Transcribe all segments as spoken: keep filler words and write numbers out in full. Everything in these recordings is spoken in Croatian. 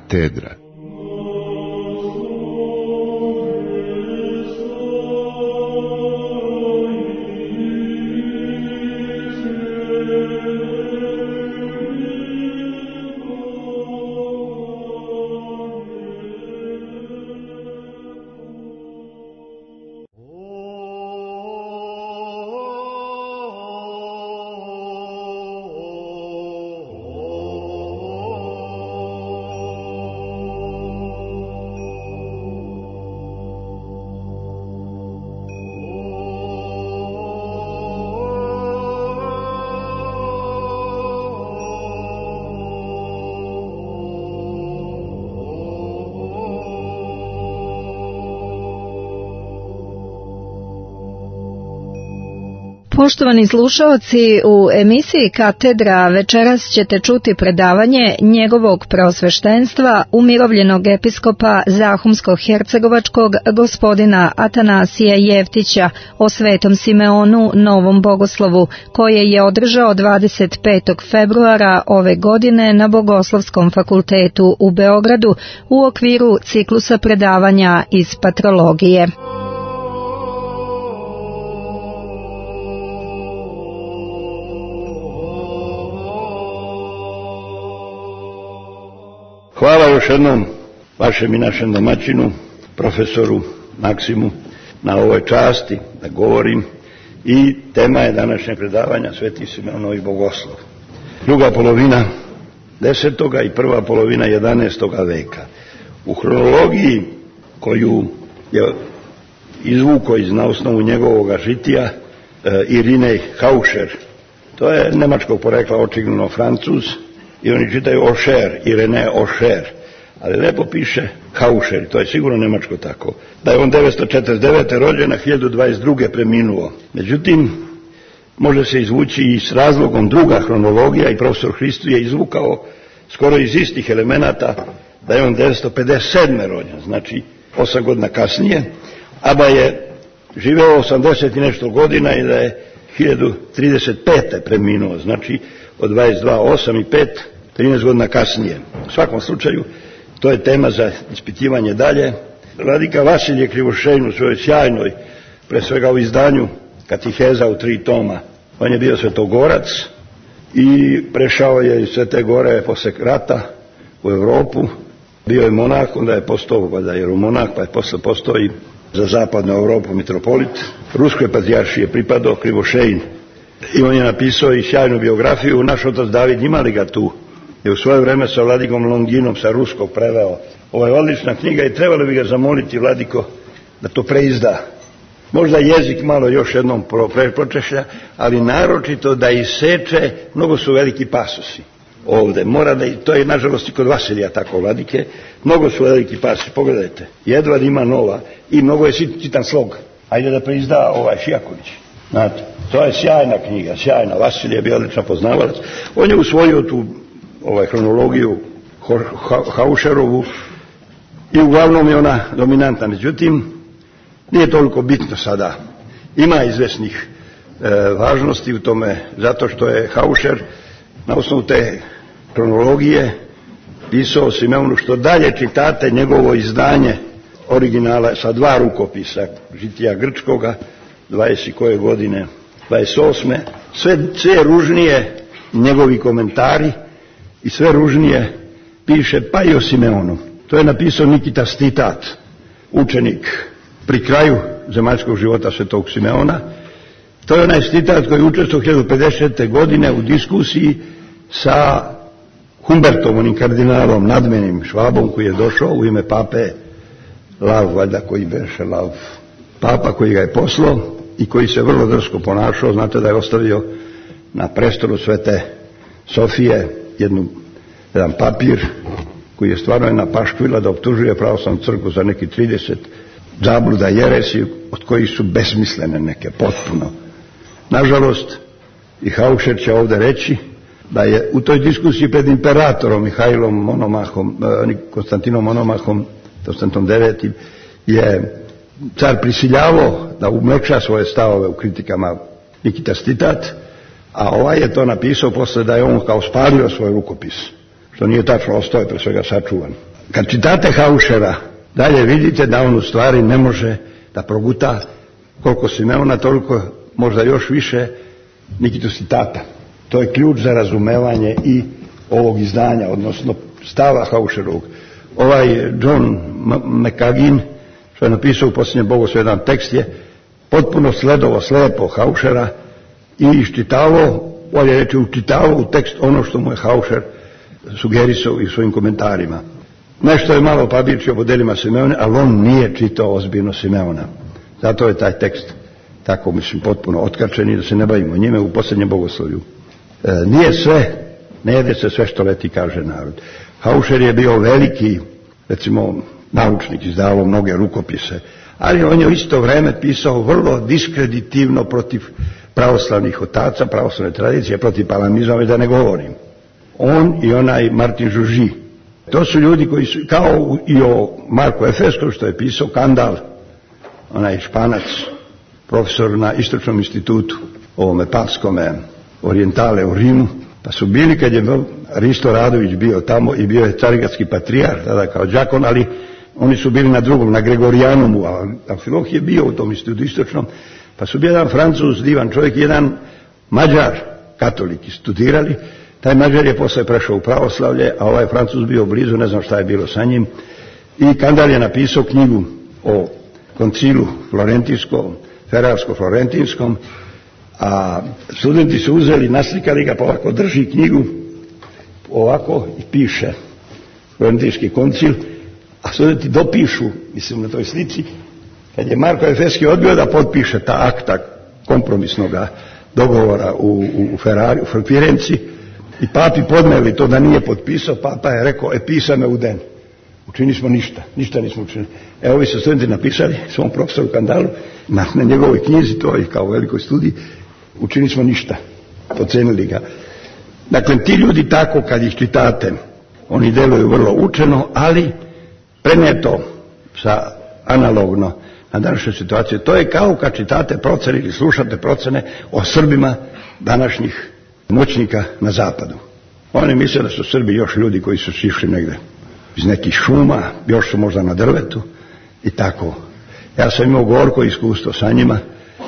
Katedra. Poštovani slušaoci, u emisiji Katedra večeras ćete čuti predavanje njegovog preosveštenstva, umirovljenog episkopa Zahumsko-hercegovačkog gospodina Atanasija Jeftića o Svetom Simeonu Novom Bogoslovu, koje je održao dvadeset petog februara ove godine na Bogoslovskom fakultetu u Beogradu u okviru ciklusa predavanja iz patrologije. Hvala još jednom vašem i našem domaćinu, profesoru Maksimu, na ovoj časti da govorim, i tema je današnjeg predavanja Sveti Simeon Novi Bogoslov. Druga polovina desetoga i prva polovina jedanaestoga veka. U hronologiji koju je izvukao iz na osnovu njegovog žitija e, Irinej Hauscher, to je nemačkog porekla, očigledno Francuz, i oni čitaju Ošer, Irene Ošer, ali lepo piše Hauscher, to je sigurno nemačko tako. Da je on devetsto četrdeset devete rođen, a hiljadu dvadeset druge preminuo. Međutim, može se izvući i s razlogom druga hronologija, i profesor Hristu je izvukao skoro iz istih elemenata da je on devetsto pedeset sedme rođen, znači osam godina kasnije, a da je živeo osamdeset i nešto godina i da je hiljadu trideset pete preminuo, znači od dvadeset dva, osam i pet, trinaest godina kasnije. U svakom slučaju, to je tema za ispitivanje dalje. Vladika Vasilije Krivošejn u svojoj sjajnoj, pre svega u izdanju Katiheza u tri toma, on je bio svetogorac i prešao je iz Svete Gore posle rata u Europu. Bio je monah, onda je postao valjda jeromonah, pa je posle postao i za zapadnu Europu mitropolit. Ruskoj patrijaršiji je pripadao Krivošejn i on je napisao i sjajnu biografiju. Naš otac David, imali ga tu, je u svoje vreme sa vladikom Longinom sa ruskog preveo. Ovo je odlična knjiga i trebalo bi ga zamoliti, vladiko, da to preizda. Možda jezik malo još jednom pročešlja, ali naročito da iseče, mnogo su veliki pasusi ovde. Mora da, to je nažalost i kod Vasilija tako, vladike, mnogo su veliki pasusi, pogledajte. Jedva ima nova i mnogo je čitan slog. Ajde da preizda ovaj Šijaković. Znate, to je sjajna knjiga, sjajna. Vasilij je bio odličan poznavalac. On je usvojio tu ovaj hronologiju Hauscherovu i uglavnom je ona dominantna. Međutim, nije toliko bitno sada. Ima izvesnih e, važnosti u tome, zato što je Hauscher na osnovu te hronologije pisao Simeonu, što dalje čitate njegovo izdanje originala sa dva rukopisa, žitija grčkoga, dvadeset koje godine, dvadeset osme Sve, sve ružnije njegovi komentari i sve ružnije piše pa i o Simeonu. To je napisao Nikita Stitat, učenik pri kraju zemaljskog života svetog Simeona. To je onaj Stitat koji je učestvovao hiljadu pedeset šeste godine u diskusiji sa Humbertom, onim kardinalom, nadmenim Švabom, koji je došao u ime pape Lav, valjda koji beše Lav, papa koji ga je poslao i koji se vrlo drsko ponašao. Znate da je ostavio na prestolu Svete Sofije jednu, jedan papir koji je stvarno jedna paškvila da optužuje pravoslavnu crkvu za neki trideset zabluda jeresi, od kojih su besmislene neke, potpuno. Nažalost, i Hauscher će ovdje reći da je u toj diskusiji pred imperatorom Mihajlom Monomahom, Konstantinom Monomahom, Konstantinom devetim, je car prisiljavao da umekša svoje stavove u kritikama Nikita Stitat, a ovaj je to napisao posle da je on kao spalio svoj rukopis, što nije tačno, ostao je pre svega sačuvan. Kad čitate Haušera, dalje vidite da on u stvari ne može da proguta koliko Simeona, toliko možda još više Nikitu Citata. To je ključ za razumevanje i ovog izdanja, odnosno stava Haušerovog. Ovaj John McCaggin, što je napisao u posljednjem Bogoslovu jedan tekst, je potpuno sledovo, slepo Haušera i iščitavao, bolje reći učitavao u tekst ono što mu je Haušer sugerisao i u svojim komentarima. Nešto je malo pabičio o modelima Simeona, ali on nije čitao ozbiljno Simeona. Zato je taj tekst tako, mislim, potpuno otkačen i da se ne bavimo njime u posljednjem Bogoslovlju. E, nije sve, ne jede se sve što leti, kaže narod. Haušer je bio veliki, recimo, naučnik, izdavao mnoge rukopise, ali on je u isto vrijeme pisao vrlo diskreditivno protiv pravoslavnih otaca, pravoslavne tradicije, protiv palamizma, da ne govorim. On i onaj Martin Žuži. To su ljudi koji su, kao i o Marku Efeskom, što je pisao Kandal, onaj Španac, profesor na Istočnom institutu, ovome Pavskome orijentale u Rimu, pa su bili, kad je Risto Radović bio tamo i bio je carigradski patrijarh, tada kao đakon, ali oni su bili na drugom, na Gregorijanumu, a Amfilohije je bio u tom institutu istočnom, pa su bio jedan Francuz, divan čovjek, jedan Mađar, katolik, studirali. Taj Mađar je posle prešao u pravoslavlje, a ovaj Francuz bio blizu, ne znam šta je bilo sa njim. I Kandal je napisao knjigu o koncilu florentinskom, ferarsko-florentinskom, a studenti su uzeli, naslikali ga, pa ovako drži knjigu, ovako i piše florentinski koncil, a studenti dopišu, mislim na toj slici, kad je Marko Efeski odbio da potpiše ta akta kompromisnog dogovora u, u, Ferrari, u Firenci, i papi podneli to da nije potpisao, papa je rekao, e pisame u den. Učini smo ništa, ništa nismo učinili. Evo ovi su studenti napisali svom profesoru Kandalu, na, na njegovoj knjizi, to je kao u velikoj studiji, učinili smo ništa, pocenili ga. Dakle, ti ljudi tako kad ih čitate, oni deluju vrlo učeno, ali preneto sa analogno na današnju situaciju. To je kao kad čitate procene ili slušate procene o Srbima današnjih moćnika na zapadu. Oni misle da su Srbi još ljudi koji su sišli negde iz nekih šuma, još su možda na drvetu i tako. Ja sam imao gorko iskustvo sa njima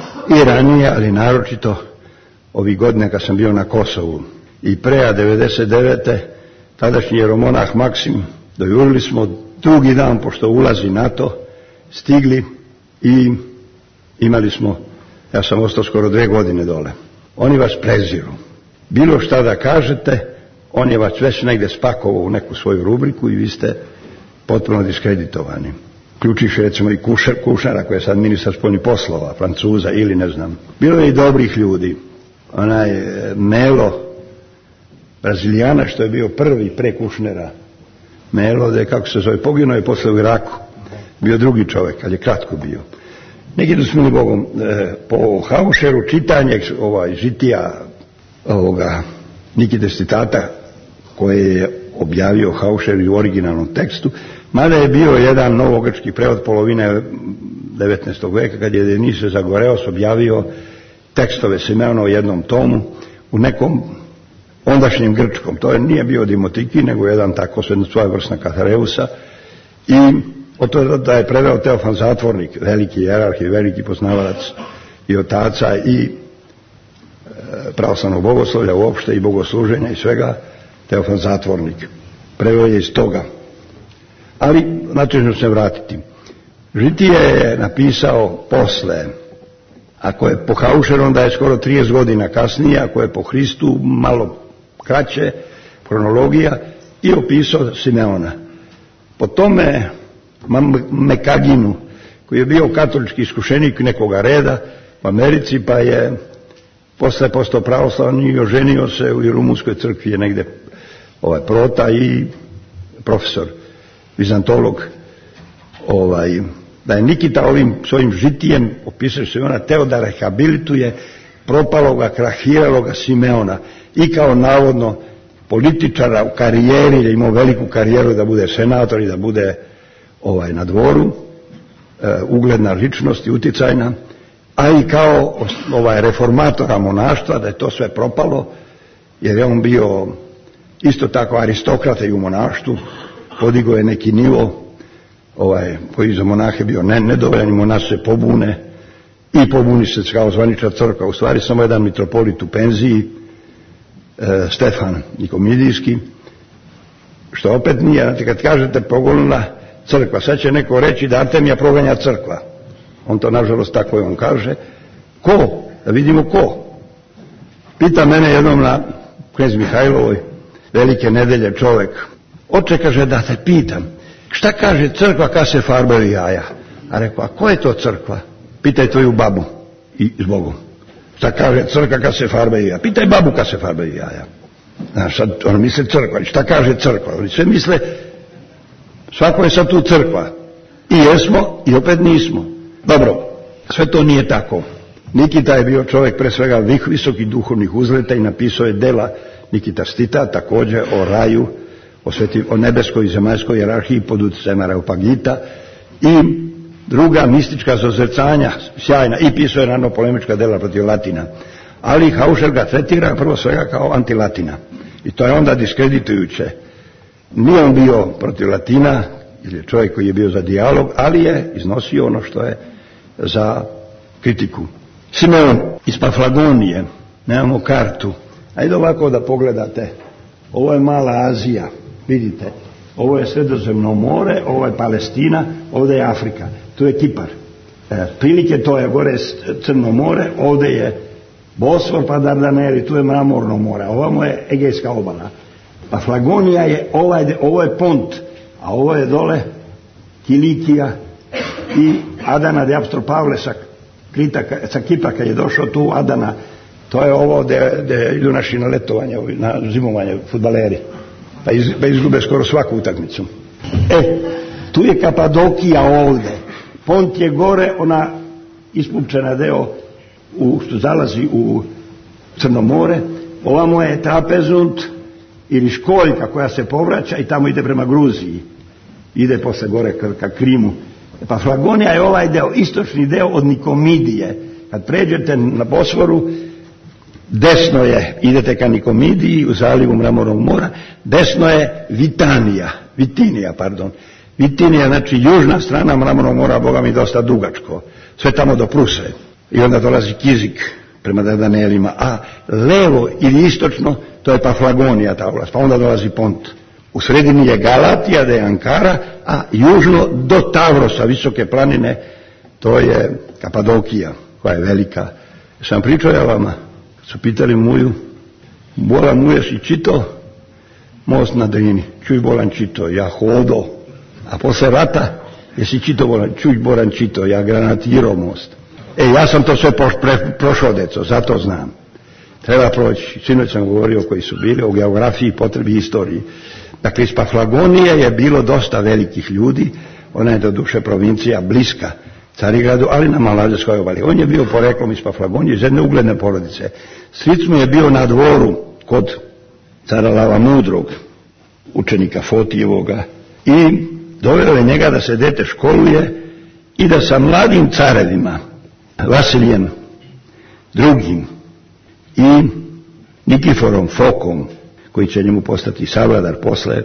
i ranije, ali naročito ovih godina kad sam bio na Kosovu. I pre devedeset devete tadašnji jeromonah Maksim, dojurili smo drugi dan, pošto ulazi NATO, stigli i imali smo, ja sam ostao skoro dve godine dole. Oni vas preziru. Bilo šta da kažete, on je vas već negdje spakovao u neku svoju rubriku i vi ste potpuno diskreditovani. Ključiše recimo i Kušar, Kušnara, koji je sad ministar spoljnih poslova, Francuza ili ne znam. Bilo je i dobrih ljudi. Onaj Melo, Brazilijana, što je bio prvi pre Kušnera. Melo, da je, kako se zove, poginuo je posle u Iraku. Bio drugi čovjek, ali je kratko bio. Neki da smo Bogom, e, po Haušeru čitanje ovaj, žitija ovoga Nikite Citata, koje je objavio Haušer u originalnom tekstu, mada je bio jedan novogrčki prevod polovine devetnaestog veka, kad je Denise Zagoreos objavio tekstove Simeona u jednom tomu u nekom ondašnjem grčkom. To je nije bio Dimotiki, nego jedan tako svojevrsna Katareusa, i od toga da je preveo Teofan Zatvornik, veliki jerarh i veliki poznavalac i otaca i pravoslavnog bogoslovlja uopšte i bogosluženja i svega, Teofan Zatvornik. Preveo je iz toga. Ali, znači ću se vratiti. Žitije je napisao posle, ako je po Haušeru, onda je skoro trideset godina kasnije, ako je po Hristu malo kraće, kronologija, i opisao Simeona. Po tome Mekaginu, koji je bio katolički iskušenik nekoga reda u Americi, pa je posle postao pravoslavni i oženio se u Rumunskoj crkvi, je negde ovaj, prota i profesor, vizantolog, ovaj, da je Nikita ovim svojim žitijem opisao Simeona teo da rehabilituje propaloga, krahiraloga Simeona i kao navodno političara u karijeri, da imao veliku karijeru, da bude senator i da bude ovaj, na dvoru, e, ugledna ličnost i uticajna, a i kao ovaj, reformatora monaštva, da je to sve propalo, jer je on bio isto tako aristokrata i u monaštvu, podigao je neki nivo, ovaj, koji za monahe bio ne, nedovoljan, i monasi se pobune i pobuni se kao zvanična crkva. U stvari samo jedan mitropolit u penziji, e, Stefan Nikomidijski, što opet nije, kad kažete pogonula crkva, sad će neko reći da Artemija proganja crkva. On to nažalost tako je on kaže. Ko? Da vidimo ko. Pita mene jednom na Knez Mihajlovoj velike nedelje čovjek. Oče, kaže, da te pitam, šta kaže crkva kad se farbaju jaja? A rekao, a ko je to crkva? Pitaj tvoju babu i zbogom. Šta kaže crkva kad se farbaju jaja? Pitaj babu kad se farbaju jaja. Znaš, sad on misle crkva. Šta kaže crkva? Oni sve misle, svako je sad tu crkva. I jesmo i opet nismo. Dobro, sve to nije tako. Nikita je bio čovjek pre svega visokih duhovnih uzleta i napisao je dela Nikita Stita, također o raju, o, sveti, o nebeskoj i zemaljskoj jerarhiji pod utjecajem Areopagita i druga mistička zazrcanja, sjajna, i pisao je rano polemička dela protiv Latina. Ali Hauser ga tretira prvo svega kao antilatina. I to je onda diskreditujuće. Nije on bio protiv Latina, ili je čovjek koji je bio za dijalog, ali je iznosio ono što je za kritiku. Simeon iz Paflagonije, nemamo kartu. Ajde ovako da pogledate. Ovo je Mala Azija, vidite. Ovo je Sredozemno more, ovo je Palestina, ovdje je Afrika. Tu je Kipar. E, prilike to je gore Crno more, ovdje je Bosfor pa Dardaneli, tu je Mramorno more, ovamo je Egejska obala. Paflagonija je ovaj, ovo je Pont, a ovo je dole Kilikija i Adana de Apstropavle sa, Krita, sa Kipra kad je došao tu Adana. To je ovo gdje idu naši na letovanje, na zimovanje, fudbaleri. Pa, iz, pa izgube skoro svaku utakmicu. E, tu je Kapadokija ovdje. Pont je gore, ona ispupčena deo u, što zalazi u Crno more. Ovamo je Trapezunt ili školjka koja se povraća i tamo ide prema Gruziji. Ide posle gore ka, ka Krimu. Paflagonija je ovaj deo, istočni deo od Nikomidije. Kad pređete na Bosforu, desno je, idete ka Nikomidiji u zalivu Mramornog mora, desno je Vitanija, Vitinija, pardon. Vitinija, znači južna strana Mramornog mora, Boga mi dosta dugačko, sve tamo do Pruse. I onda dolazi Kizik prema Dardanelima, a levo ili istočno, to je Paflagonija ta oblast, pa onda dolazi Pont. U sredini je Galatija, da je Ankara, a južno do Tavrosa, visoke planine, to je Kapadokija, koja je velika. Sam pričao ja vama, su pitali Muju, Bolan Muje si čito most na Drini, čuj Bolan čito, ja hodo, a posle rata jesi čito Bolan, čuj Bolan čito, ja granatirao most. E, ja sam to sve pre, prošao, deco, zato znam. Treba proći, sinoć sam govorio koji su bili o geografiji, potrebi, istoriji. Dakle, iz Paflagonije je bilo dosta velikih ljudi, ona je do duše provincija bliska Carigradu, ali na Malazijskoj obali. On je bio poreklom iz Paflagonije, iz jedne ugledne porodice. Stric mu je bio na dvoru kod cara Lava Mudrog, učenika Fotijevoga, i doveo je njega da se dete školuje i da sa mladim carevima, Vasilijem drugim i Nikiforom Fokom, koji će njemu postati savladar posle,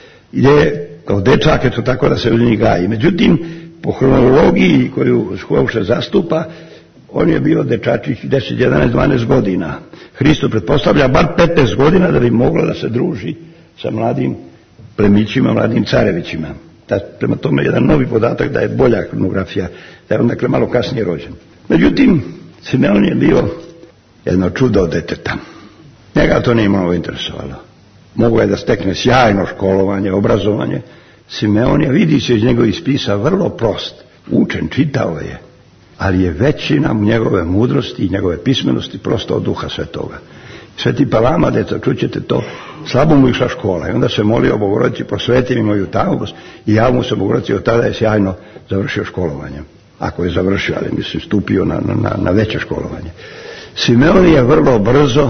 ide kao dečak, eto tako da se uz njih gaji. Međutim, po hronologiji koju Hauser zastupa, on je bio dečačić deset, jedanaest, dvanaest godina. Hristo pretpostavlja bar petnaest godina da bi mogla da se druži sa mladim plemićima, mladim carevićima. Da, prema tome jedan novi podatak da je bolja hronografija, da je on dakle malo kasnije rođen. Međutim, Simeon je bio jedno čudo deteta. Njega to nije malo interesovalo. Mogu je da stekne sjajno školovanje, obrazovanje. Simeon je, vidi se iz njegovih spisa, vrlo prost. Učen, čitao je. Ali je većina njegove mudrosti i njegove pismenosti prosto od Duha Svetoga. Sveti Palama, deca, čućete to, slabo mu išla škola. I onda se molio Bogorodici, prosveti mi moju tavnost, i ja mu se Bogorodici, od tada je sjajno završio školovanje. Ako je završio, ali mislim stupio na, na, na veće školovanje. Simeon je vrlo brzo,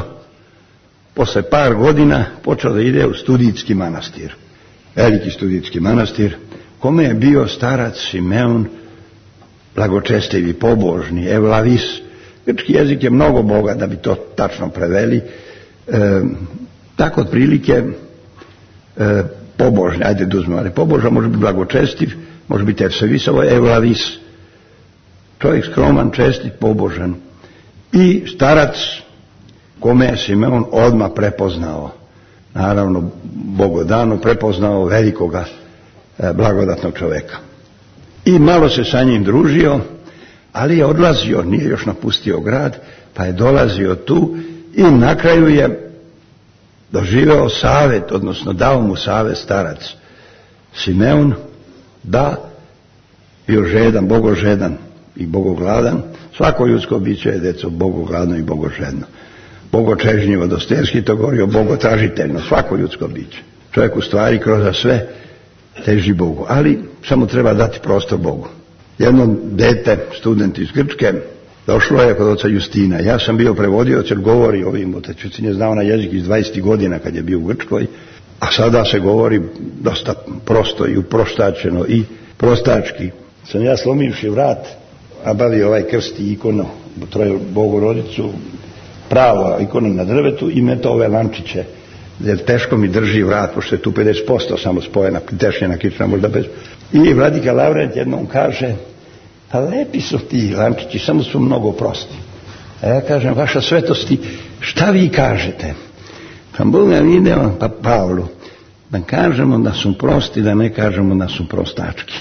posle par godina, počeo da ide u studijski manastir. Veliki studijski manastir, kome je bio starac Simeon, blagočestivi, pobožni, evlavis. Grčki jezik je mnogo boga da bi to tačno preveli. E, tako otprilike e, pobožni, ajde da uzmemo, ali pobožan može biti blagočestiv, može biti ersevisovo, evlavis. Čovjek skroman, čestit, pobožan. I starac kome je Simeon odmah prepoznao, naravno Bogodanu, prepoznao velikoga blagodatnog čovjeka. I malo se sa njim družio, ali je odlazio, nije još napustio grad, pa je dolazio tu i na kraju je doživeo savjet, odnosno dao mu savjet starac Simeon da bio žedan, bogožedan i bogogladan. Svako ljudsko biće je, deco, bogogladno i bogožedno. Bogočežnjivo, Dostojevski to govorio, bogotražiteljno, svako ljudsko biće. Čovjek u stvari kroz sve teži Bogu, ali samo treba dati prostor Bogu. Jedno dete, student iz Grčke, došlo je kod oca Justina. Ja sam bio prevodioc jer govori ovim, otac Justin je znao na jezik iz dvadeset godina kad je bio u Grčkoj, a sada se govori dosta prosto i uproštačeno i prostački. Sam ja slomivši vrat, a bavio ovaj krst i ikonu, troje Bogorodicu, prava ikona na drvetu i meto ove lančiće, jer teško mi drži vrat, pošto je tu pedeset posto samo spojena, tešnjena kična možda bez. I vladika Lavrent jednom kaže, pa lepi su ti lančići, samo su mnogo prosti. A ja kažem, vaša svetosti, šta vi kažete? Pa Boga vidimo, pa Pavlu, da kažemo da su prosti, da ne kažemo da su prostački.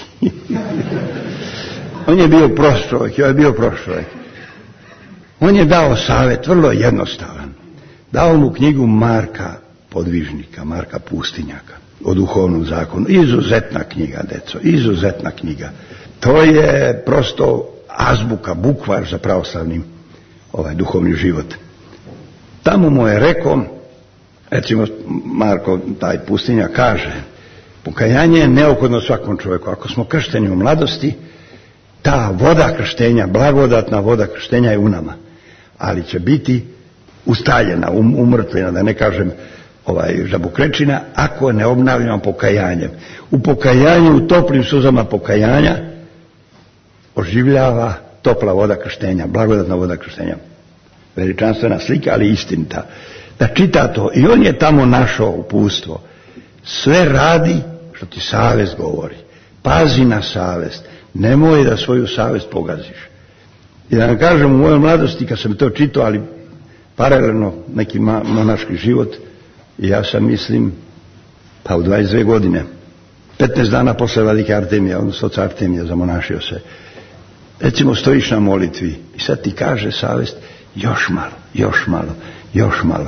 On je bio prost čovjek, on je bio prost čovjek. On je dao savjet, vrlo jednostavan. Dao mu knjigu Marka Podvižnika, Marka Pustinjaka, o duhovnom zakonu. Izuzetna knjiga, deco, izuzetna knjiga. To je prosto azbuka, bukvar za pravoslavni ovaj, duhovni život. Tamo mu je rekao, recimo Marko, taj Pustinjak kaže, pokajanje je neophodno svakom čovjeku. Ako smo kršteni u mladosti, ta voda krštenja, blagodatna voda krštenja je u nama, ali će biti ustaljena, um, umrtvljena, da ne kažem ovaj, žabukrečina, ako ne obnavljamo pokajanjem. U pokajanju, u toplim suzama pokajanja, oživljava topla voda krštenja, blagodatna voda krštenja. Veličanstvena slika, ali istinita. Da čita to, i on je tamo našao uputstvo. Sve radi što ti savjest govori. Pazi na savjest. Nemoj da svoju savjest pogaziš. I da vam kažem, u mojoj mladosti, kad sam to čitao, ali paralelno neki monaški život, i ja sam, mislim, pa u dvadeset dvije godine, petnaest dana posle vladike Artemija, odnosno oca Artemija, zamonašio se. Recimo, stojiš na molitvi i sad ti kaže savjest, još malo, još malo, još malo.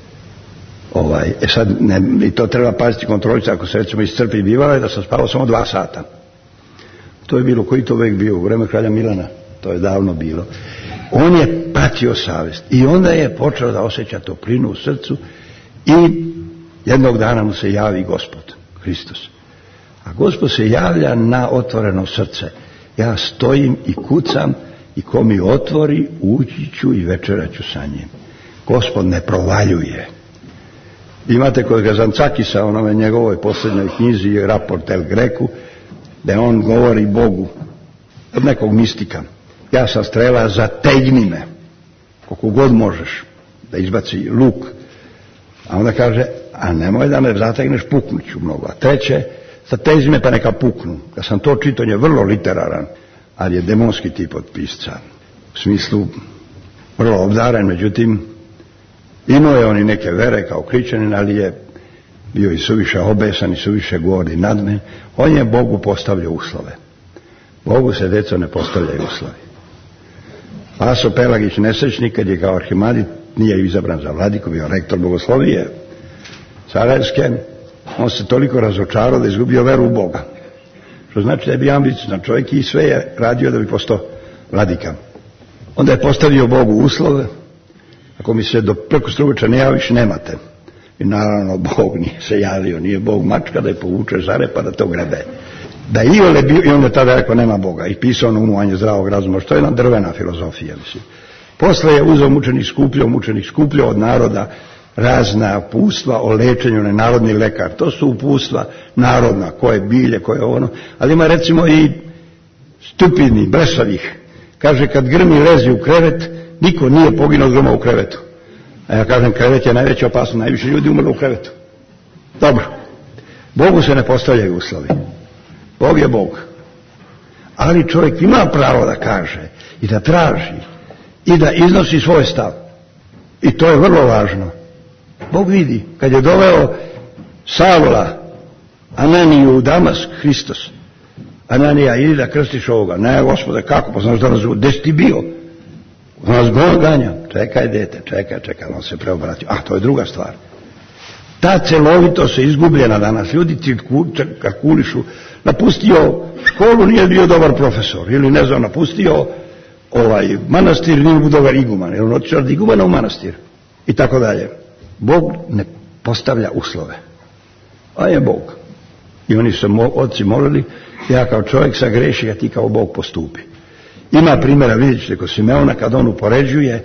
Ovaj, e sad, ne, i to treba paziti, kontrolice, ako se recimo iscrpi, bivalo je da sam spavao samo dva sata. To je bilo, koji to vek bio, u vreme kralja Milana, to je davno bilo. On je pratio savjest i onda je počeo da osjeća toplinu u srcu i jednog dana mu se javi Gospod, Hristos. A Gospod se javlja na otvoreno srce. Ja stojim i kucam i ko mi otvori, ući ću i večeraću sa njim. Gospod ne provaljuje. Imate kod Gazancakisa, onome njegovoj posljednjoj knjizi, Raport El Greku, da on govori Bogu od nekog mistika. Ja sam strela, zategni me, koliko god možeš, da izbaci luk. A onda kaže, a nemoj da me zategneš, puknuću mnogo. A treće, zatezni me pa neka puknu. Kad sam to čitao, je vrlo literaran, ali je demonski tip od pisca. U smislu, vrlo obdaren, međutim, imao je on i neke vere kao kričanin, ali je bio i suviše obesan i suviše gordi nadmen. On je Bogu postavljao uslove. Bogu se, deco, ne postavljaju uslovi. Vaso Pelagić nesrećnik, kad je kao arhimadit nije izabran za vladiku, bio rektor bogoslovije Sarajevske, on se toliko razočarao da je izgubio veru u Boga. Što znači da je bio ambiciozan čovjek i sve je radio da bi postao vladika. Onda je postavio Bogu uslove, ako mi se do preko strugoča ne javiš, nemate. I naravno Bog nije se javio, nije Bog mačka da je povuče za repa da to grebe. Da je Iole bio, i onda je tada rekao nema Boga i pisao na umovanje zdravog razuma, što je jedna drvena filozofija, mislim. Posle je uzeo mučenik skupljao, mučenik skupljao od naroda razna upustva o lečenju, ne narodni lekar. To su upustva narodna, koje bilje, koje ono, ali ima recimo i stupidni, blesavih. Kaže, kad grmi lezi u krevet, niko nije poginuo od groma u krevetu. A ja kažem, krevet je najveća opasnost, najviše ljudi umrlo u krevetu. Dobro. Bogu se ne postavljaju uslovi. Bog je Bog. Ali čovjek ima pravo da kaže i da traži i da iznosi svoj stav. I to je vrlo važno. Bog vidi, kad je doveo Savla, Ananiju u Damask, Hristos. Ananija, idi da krstiš ovoga. Ne, Gospode, kako? Pa znaš da razumije. Gde si ti bio? On nas ganja. Čekaj, dete, čekaj, čekaj. On se preobratio. A, to je druga stvar. Ta celovitost je izgubljena danas. Ljudi kalkulišu. Napustio školu, nije bio dobar profesor. Ili, ne znam, napustio ovaj manastir, nije bio dobar iguman. Jer on otišao od igumana u manastir. I tako dalje. Bog ne postavlja uslove. A je Bog. I oni su mo, oci molili, ja kao čovjek sagreši, a ti kao Bog postupi. Ima primjera, vidjet ćete, kod Simeona, kad on upoređuje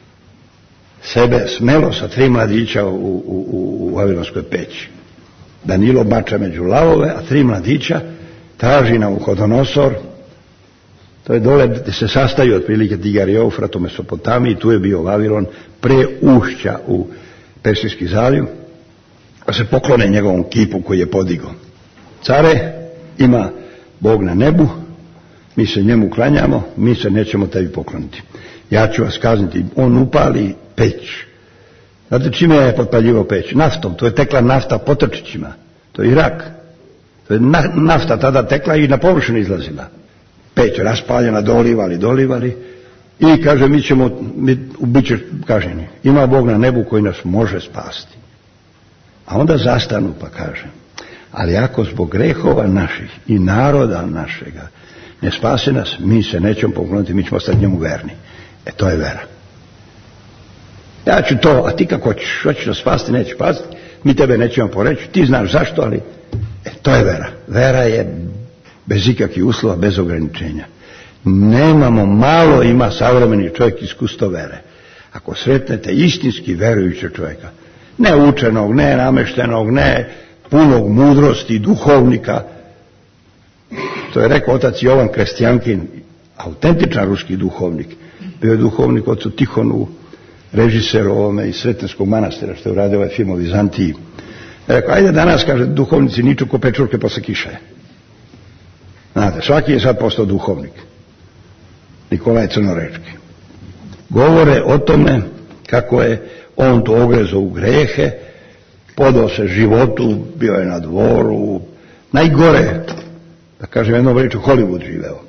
sebe smelo sa tri mladića u, u, u, u Vavilonskoj peći. Danilo bača među lavove, a tri mladića traži Navuhodonosor. To je dole gdje se sastaju otprilike Tigar i Eufrat u Mesopotamiji, tu je bio Vavilon pre ušća u Persijski zaljev, a se poklone njegovom kipu koji je podigao. Care, ima Bog na nebu, mi se njemu klanjamo, mi se nećemo tebi pokloniti. Ja ću vas kazniti, on upali peć. Znate čime je potpaljivao peć? Naftom, to je tekla nafta potočićima, to je Irak. To je na, nafta tada tekla i na površinu izlazila. Peć raspaljena, dolivali, dolivali i kaže mi ćemo, mi, bit će kažnjeni. Ima Bog na nebu koji nas može spasti. A onda zastanu pa kaže, ali ako zbog grehova naših i naroda našega ne spase nas, mi se nećemo pokloniti, mi ćemo ostati njemu verni. E to je vera. Ja ću to, a ti kako hoćeš, hoćeš nas spasti, nećeš spasti, mi tebe nećemo poreći, ti znaš zašto, ali e, to je vera. Vera je bez ikakvih uslova, bez ograničenja. Nemamo, malo ima savremeni čovjek iskustvo vere. Ako sretnete istinski verujućeg čovjeka, ne učenog, ne nameštenog, ne punog mudrosti, duhovnika, to je rekao otac Jovan Krestijankin, autentičan ruski duhovnik, bio je duhovnik ocu Tihonu, režiser ovome iz Sretenskog manastira što je uradio ovaj film o Vizantiji. Rekao, ajde danas, kaže, duhovnici niču ko pečurke posle kiše. Znate, svaki je sad postao duhovnik. Nikolaj Crnorečki. Govore o tome kako je on to ogrezao u grehe, podao se životu, bio je na dvoru, najgore, da kažem jednom reču, Hollywood živeo.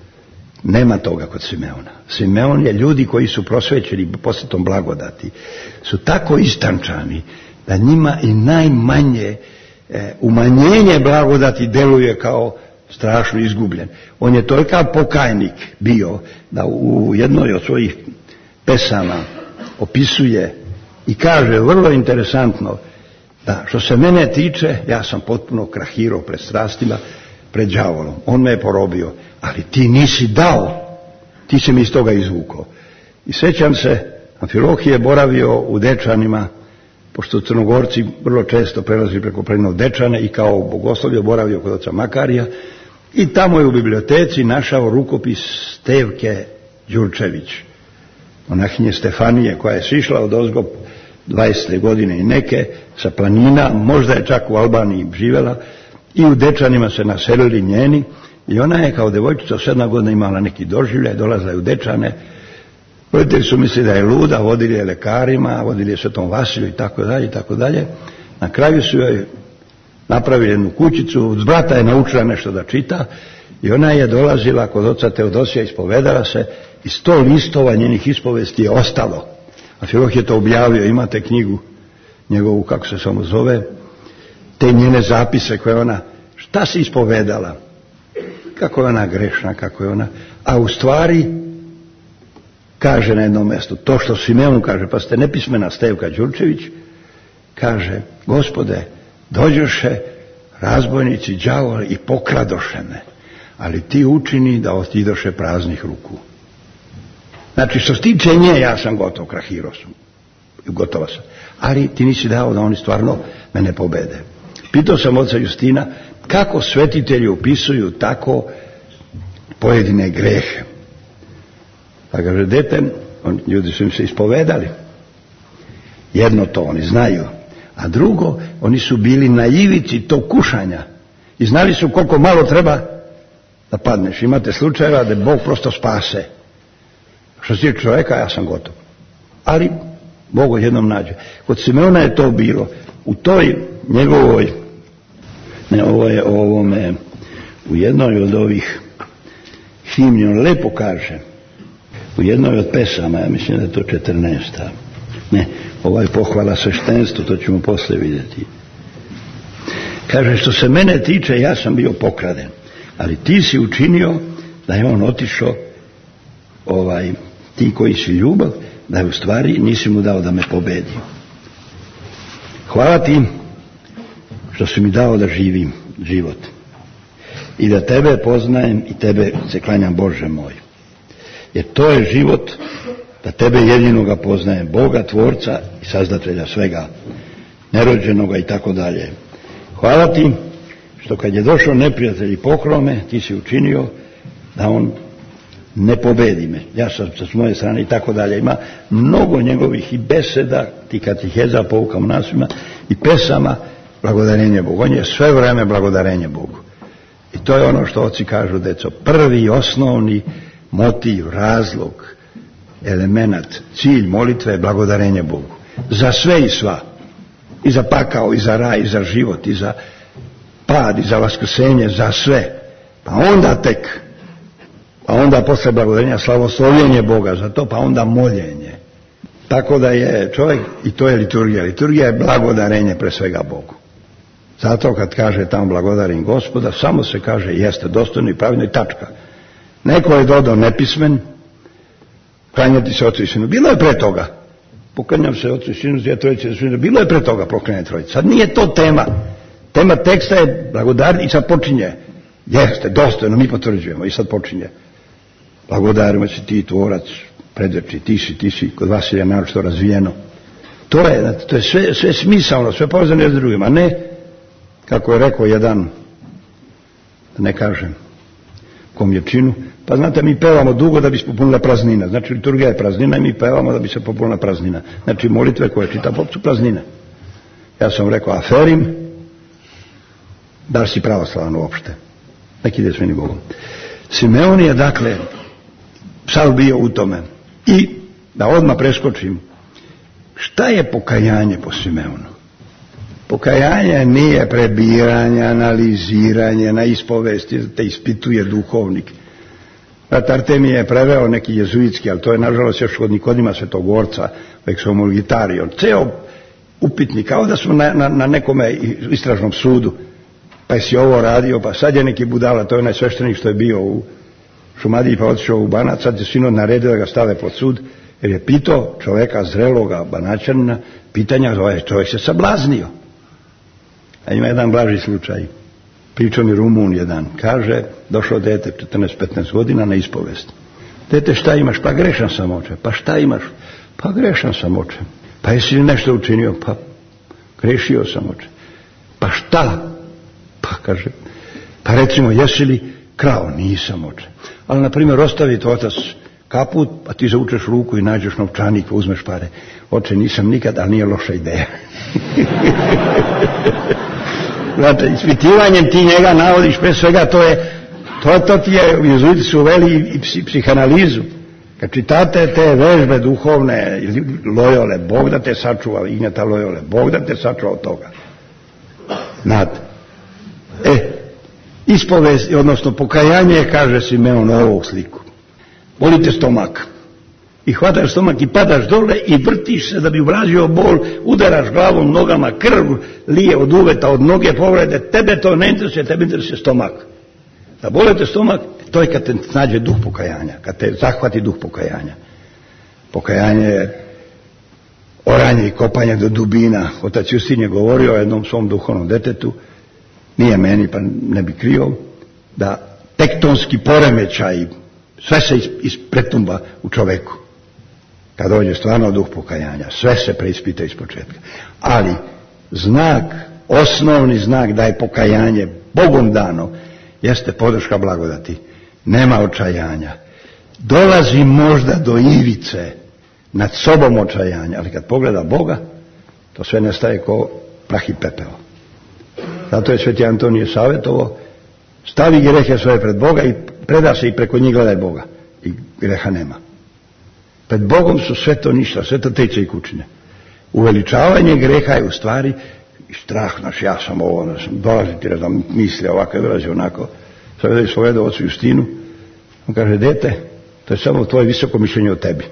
Nema toga kod Simeona. Simeon je ljudi koji su prosvećeni posjetom blagodati, su tako istančani da njima i najmanje e, umanjenje blagodati deluje kao strašno izgubljen. On je tolika pokajnik bio da u jednoj od svojih pesama opisuje i kaže vrlo interesantno da što se mene tiče, ja sam potpuno krahirao pred strastima, pred đavolom. On me je porobio, ali ti nisi dao, ti si mi iz toga izvukao. I sećam se, Amfilohije je boravio u Dečanima, pošto Crnogorci vrlo često prelazili preko Predinog Dečane i kao bogoslovlje boravio kod oca Makarija i tamo je u biblioteci našao rukopis Stevke Đurčević, monahinje Stefanije, koja je sišla od ozgo dvadesete godine i neke sa planina, možda je čak u Albaniji živjela, i u Dečanima se naselili njeni i ona je kao devojčica od sedam godina imala neki doživljaj, dolazila je u Dečane. Roditelji su mislili da je luda, vodili je lekarima, vodili je Svetom Vasilju i tako dalje i tako dalje. Na kraju su joj napravili jednu kućicu, od brata je naučila nešto da čita i ona je dolazila kod oca Teodosija, ispovedala se i sto listova njenih ispovesti je ostalo. A Filoh je to objavio, imate knjigu njegovu, kako se samo zove, te njene zapise koje ona, šta se ispovedala, kako je ona grešna, kako je ona, a u stvari kaže na jednom mjestu, to što Simeon kaže, pa ste nepismena Stevka Đurčević, kaže, Gospode, dođoše razbojnici, đavoli i pokradoše me, ali ti učini da otidoše praznih ruku. Znači, što se tiče nje, ja sam gotov, krahirao sam, gotova sam, ali ti nisi dao da oni stvarno mene pobede. Pitao sam oca Justina, kako svetitelji opisuju tako pojedine grehe. Pa kaže, dete, on, ljudi su im se ispovedali. Jedno to oni znaju, A drugo, oni su bili na ivici tog kušanja i znali su koliko malo treba da padneš. Imate slučajeva da Bog prosto spase. Što se tiče čovjeka, ja sam gotov. Ali Bog jednom nađe. Kod Simeona je to bilo. U toj njegovoj, ne, ovo je ovome, u jednoj od ovih himni, on lepo kaže, u jednoj od pesama, ja mislim da je to četrnaesta. Ne, ovaj pohvala sveštenstvu, to ćemo posle vidjeti. Kaže, što se mene tiče, ja sam bio pokraden, ali ti si učinio da je on otišao, ovaj, ti koji si ljubav, da je u stvari nisi mu dao da me pobedi. Hvala ti što si mi dao da živim život i da tebe poznajem i tebe se klanjam, Bože moj. Jer to je život, da tebe jedinoga poznajem, Boga, Tvorca i Sazdatelja svega, nerođenoga i tako dalje. Hvala ti što kad je došao neprijatelj i pokrao me, ti si učinio da on ne pobedi me. Ja sam sa moje strane i tako dalje. Ima mnogo njegovih i beseda, ti katiheza, pouka monasima i pesama, blagodarenje Bogu. On je sve vreme blagodarenje Bogu. I to je ono što oci kažu, deco, prvi osnovni motiv, razlog, element, cilj molitve je blagodarenje Bogu. Za sve i sva. I za pakao, i za raj, i za život, i za pad, i za vaskrsenje, za sve. Pa onda tek, pa onda posle blagodarenja slavoslovljenje Boga za to, pa onda moljenje. Tako da je čovjek, i to je liturgija. Liturgija je blagodarenje pre svega Bogu. Zato kad kaže tamo blagodarim Gospoda, samo se kaže jeste dostojno i pravilno i tačka. Neko je dodao nepismen, klanjati se Ocu i Sinu. Bilo je pre toga. Poklanjam se Ocu i Sinu, ja trojice i Sinu. Bilo je pre toga poklanjanje trojice. Sad nije to tema. Tema teksta je blagodariti i sad počinje. Jeste, dostojno, mi potvrđujemo i sad počinje. Blagodarimo si ti, Tvorac, predveči, ti si, ti si, kod vas je naročito razvijeno. To je, to je sve, sve smisalno, sve povezano jedno s drugim, a ne, kako je rekao jedan, da ne kažem, komječinu, pa znate, mi pevamo dugo da bi se popunila praznina. Znači, liturgija je praznina i mi pevamo da bi se popunila praznina. Znači, molitve koje čita pop su praznine. Ja sam rekao, aferim, da li si pravoslavan uopšte? Neki ide s meni Bogom. Simeon je, dakle, sav bio u tome. I, da odmah preskočim, šta je pokajanje po Simeonu? Pokajanje nije prebiranje, analiziranje, na ispovesti, da te ispituje duhovnik. Brat Artemije je preveo neki jezuitski, ali to je nažalost još od Nikodima Svetogorca, Exomulgitarion. Ceo upitnik, kao da smo na, na, na nekome istražnom sudu, pa si ovo radio, pa sad je neki budala, to je onaj sveštenik što je bio u Šumadiji pa otišao u Banat, sad je sinod naredio da ga stave pod sud, jer je pitao čoveka zreloga Banaćanina pitanja, ovaj čovjek se sablaznio. A ima jedan blaži slučaj. Pričao mi Rumun jedan. Kaže, došlo dete četrnaest petnaest godina na ispovest. Dete, šta imaš? Pa grešan sam, oče. Pa šta imaš? Pa grešan sam, oče. Pa jesi li nešto učinio? Pa grešio sam, oče. Pa šta? Pa kaže, pa recimo, jesi li krao? Nisam, oče. Ali, na primjer, ostavi to otac kaput, pa ti zavučeš ruku i nađeš novčanik, pa uzmeš pare. Oče, nisam nikad, ali nije loša ideja. Znate, ispitivanjem ti njega navodiš, pre svega to je, to, to ti je, jezuiti su uveli i psi, psihanalizu. Kad čitate te vežbe duhovne, Lojole, Bog da te sačuva, Ignjata Lojole, Bog da te sačuva od toga. Znate. E, ispovest, odnosno pokajanje, kaže Simeon u ovu sliku. Bolite stomak. I hvataš stomak i padaš dole i vrtiš se da bi ublažio bol, udaraš glavom, nogama, krv lije od uveta, od noge povrede, tebe to ne interesuje, tebe interesuje stomak. Da bolite stomak, to je kad te nađe duh pokajanja, kad te zahvati duh pokajanja. Pokajanje je oranje i kopanje do dubina. Otac Justin je govorio o jednom svom duhovnom detetu, nije meni pa ne bi krio, da tektonski poremećaj, sve se ispretumba u čoveku. Kad dođe stvarno duh pokajanja, sve se preispita iz početka. Ali znak, osnovni znak da je pokajanje Bogom dano, jeste podrška blagodati. Nema očajanja. Dolazi možda do ivice nad sobom očajanja, ali kad pogleda Boga, to sve nestaje ko prah i pepeo. Zato je sveti Antonije savjetovo, stavi grehe svoje pred Boga i preda se i preko njih gledaj Boga. I greha nema. Pred Bogom su sve to ništa, sve to teče i kućine. Uveličavanje greha je u stvari strah naš, ja sam ovo, da sam dolaziti, da sam misli ovako, dolazi onako. Sada je svojedao ocu Justinu, on kaže, dete, to je samo tvoje visoko mišljenje o tebi.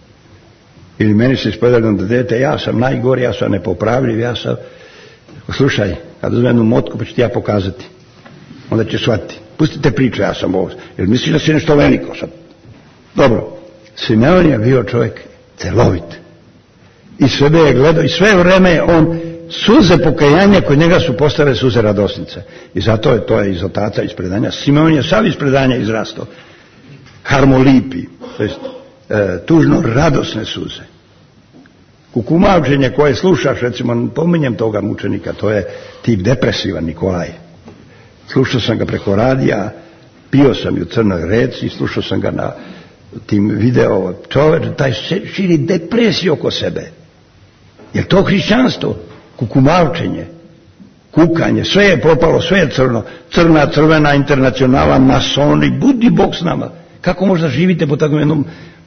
Ili meni se ispovedalo da dete, ja sam najgori, ja sam nepopravljiv, ja sam... Slušaj, kad uzmem jednu motku pa ću ti ja pokazati, onda ćeš shvatiti. Pustite priče, ja sam ovo. Jer misliš da si nešto veliko sad? Dobro. Simeon je bio čovjek celovit. I sebe je gledao i sve vreme je on suze pokajanja kod njega su postale suze radosnice. I zato je to je iz otaca iz predanja. Simeon je sav iz predanja izrastao. Harmolipi, to jest e, tužno radosne suze. Kukumavčenje koje slušaš, recimo, pominjem toga mučenika, to je tip depresivan Nikolaj. Slušao sam ga preko radija, pio sam i u Crnoj Reci, slušao sam ga na tim video, čovječ, taj širi depresiju oko sebe. Jer to hrišćanstvo, kukumavčenje, kukanje, sve je propalo, sve je crno, crna, crvena, internacionala, masoni, budi Bog s nama. Kako možda živite pod takvom jednom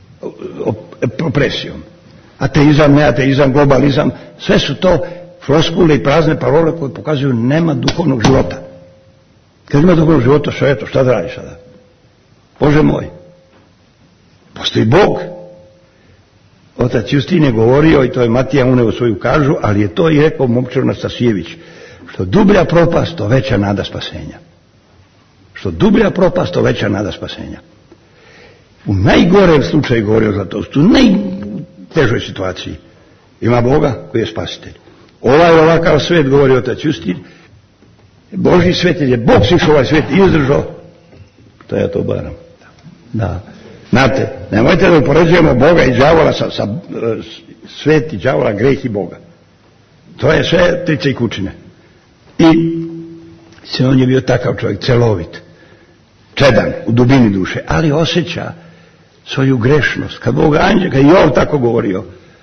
opresijom? Ateizam, neateizam, globalizam, sve su to floskule i prazne parole koje pokazuju nema duhovnog života. Kad ima duhovnog života, što je to, šta da radiš sada? Bože moj, postoji Bog. Otac Justin je govorio, i to je Matija uneo svoju kažu, ali je to i rekao momčar Nastasijević, što dublja propast, to veća nada spasenja. Što dublja propast, to veća nada spasenja. U najgorem slučaju govorio Zlatoustu, u najtežoj situaciji ima Boga koji je spasitelj. Ovaj ovakav svet, govori otac Justin, Božji svet je Bog sišao ovaj svet i izdržao. To ja to baram. Da. Znate, nemojte da upoređujemo Boga i đavola sa, sa svet i đavola, greh i Boga. To je sve trice i kućine. I se on je bio takav čovjek, celovit, čedan u dubini duše, ali osjeća svoju grešnost. Kad Bog anđel, kad Jov tako govorio,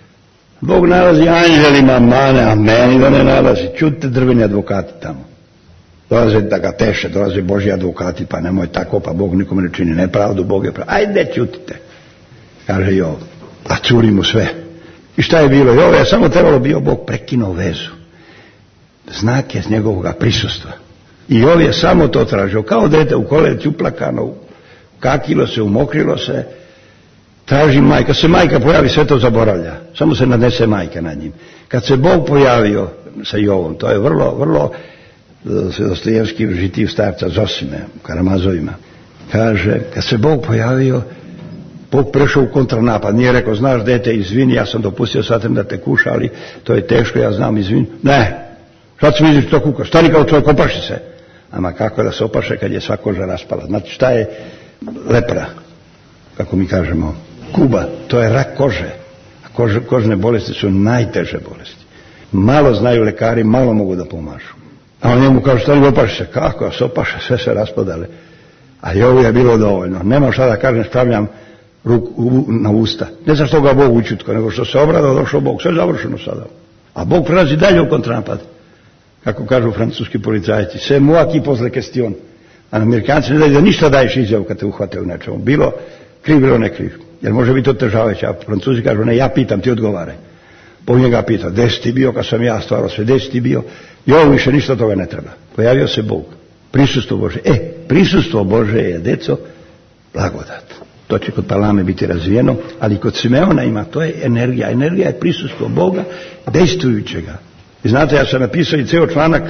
Bog nalazi anđelima mane, a meni da ne nalazi. Čujte drveni advokati tamo. Dolaze da ga teše, dolaze Božji advokati, pa nemoj tako, pa Bog nikome ne čini nepravdu, Bog je prav. Ajde, čutite, kaže Jov. A curi mu sve. I šta je bilo? Jov je samo trebalo bio Bog prekinuo vezu. Znak je z njegovog prisustva. I Jov je samo to tražio, kao dete u koleci uplakano, kakilo se, umokrilo se, traži majka. Kad se majka pojavi, sve to zaboravlja. Samo se nadnese majka nad njim. Kad se Bog pojavio sa Jovom, to je vrlo, vrlo Dostojevski žitiv starca Zosime u Karamazovima. Kaže, kad se Bog pojavio, Bog prešao u kontranapad. Nije rekao, znaš dete, izvini, ja sam dopustio satem da te kuša, ali to je teško, ja znam, izvini. Ne, sad se vidiš to kukaš, stani kao čovjek, opaši se. Ama kako da se opaše kad je sva koža raspala. Znači šta je lepra, kako mi kažemo, kuba, to je rak kože. A kože, kožne bolesti su najteže bolesti. Malo znaju lekari, malo mogu da pomažu. A on njemu kaže, stani, opaši se. Kako se opaše, sve se raspadale. A i ovo je bilo dovoljno. Nema šta da kažem, stavljam ruku na usta. Ne za što ga Bog učutko, nego što se obradao, došao Bog. Sve je završeno sada. A Bog prelazi dalje u kontranapad. Kako kažu francuski policajci, c'est moi qui pose la question. A Amerikanci ne daju da ništa daješ izjavu kad te uhvate u nečemu. Bilo kriv, bilo ne kriv. Jer može biti otežavajuće. A Francuzi kažu, ne, ja pitam, ti odgovaraj. Bog njega pita, gde si ti bio kad sam ja stvarao sve, gde si ti bio? I ovo više ništa toga ne treba. Pojavio se Bog. Prisustvo Bože. E, prisustvo Bože je, deco, blagodat. To će kod Palame biti razvijeno, ali kod Simeona ima, to je energija. Energija je prisustvo Boga, dejstvujućega. I znate, ja sam napisao i ceo članak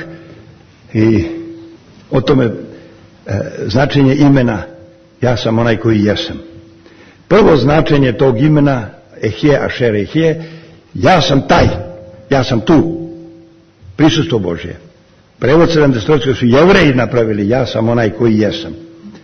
i o tome e, značenje imena, ja sam onaj koji jesam. Prvo značenje tog imena, ehje, ašer, ehje, ja sam taj, ja sam tu. Prisustvo Božje. Prevod sedamdesetog su Jevreji napravili, ja sam onaj koji jesam.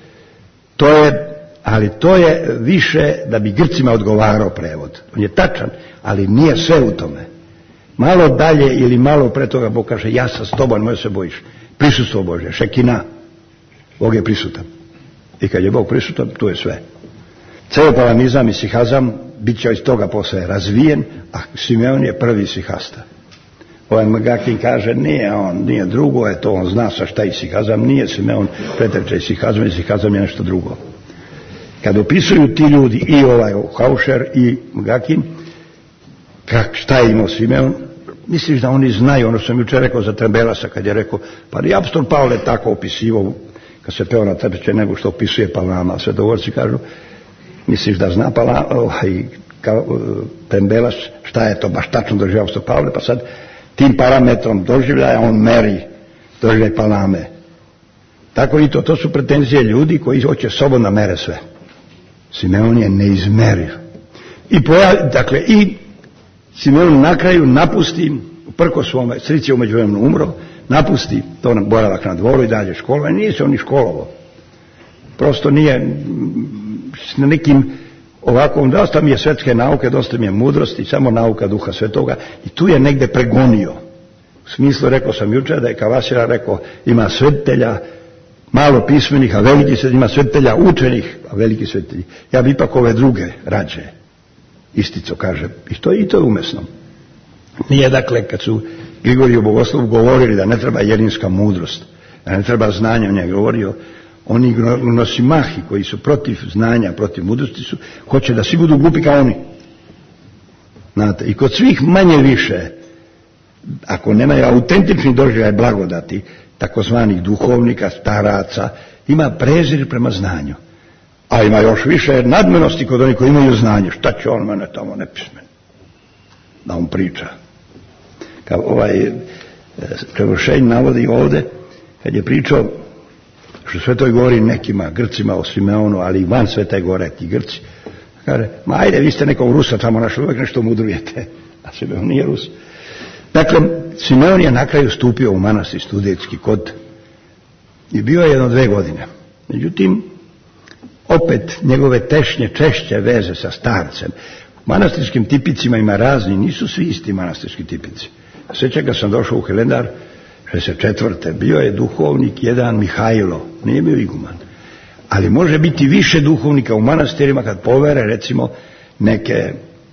To je, ali to je više da bi Grcima odgovarao prevod. On je tačan, ali nije sve u tome. Malo dalje ili malo pre toga Bog kaže, ja sam s tobom, nemoj se bojiš. Prisustvo Božje, šekina. Bog je prisutan. I kad je Bog prisutan, tu je sve. Ceo palamizam i sihazam bit će iz toga posle razvijen, a Simeon je prvi sihasta. Ovaj Magakin kaže, nije on, nije drugo, je to, on zna sa šta isihazam, nije Simeon pretreče isihazam, isihazam je nešto drugo. Kad opisuju ti ljudi, i ovaj Haušer i Magakin, kak, šta je imao Simeon, misliš da oni znaju, ono sam jučer rekao za Trembelasa, kad je rekao, pa i apostol Pavle tako opisivao, kad se peo na tepeće, nego što opisuje Palama, svetogovorci kažu, misliš da zna Palama, ovaj, Trembelas, šta je to baš tačno doživljava apostol Pavle, pa sad tim parametrom doživljaja on meri doživljaj Palame. Tako i to, to su pretenzije ljudi koji hoće sobom da mere sve. Simeon je neizmeriv. I pojavi, dakle, i Simeon na kraju napusti, prko svome, stric je umeđu vremenu umro, napusti to boravak na dvoru i dalje školovanje, nije se on ni školovo. Prosto nije na nekim ovakvom, dosta mi je svetske nauke, dosta mi je mudrosti, samo nauka Duha Svetoga i tu je negde pregonio. U smislu, rekao sam jučer da je Kavasira rekao, ima svetitelja, malo pismenih, a veliki svetitelj, ima svetitelja učenih, a veliki svetitelji. Ja bi ipak ove druge rađe. Istico kaže, i to, i to je umesno. Nije dakle, kad su Grigoriju Bogoslovu govorili da ne treba jelinska mudrost, da ne treba znanje, on je govorio, oni nosimahi koji su protiv znanja, protiv mudrosti su, hoće da svi budu glupi kao oni. Znate, i kod svih manje više, ako nemaju autentični doživljaj blagodati, takozvanih duhovnika, staraca, ima prezir prema znanju. A ima još više nadmenosti kod onih koji imaju znanje. Šta će on mene tamo nepismen? Da on priča. Kao ovaj Prevršenj navodi ovde, kad je pričao, što sve to govori nekima Grcima o Simeonu, ali i van Svete Gore ti Grci, kaže, ma ajde, vi ste nekog Rusa tamo našli, uvijek nešto mudrujete. A Simeon nije Rus. Dakle, Simeon je na kraju stupio u manastir Studetski kod i bio je jedno dve godine. Međutim, opet njegove tešnje, češće veze sa starcem. U manastirskim tipicima ima razni, nisu svi isti manastirski tipici. Sjećam kad sam došao u Helendar, šezdeset četvrte bio je duhovnik jedan Mihajlo, nije bio iguman. Ali može biti više duhovnika u manastirima kad povere, recimo, neke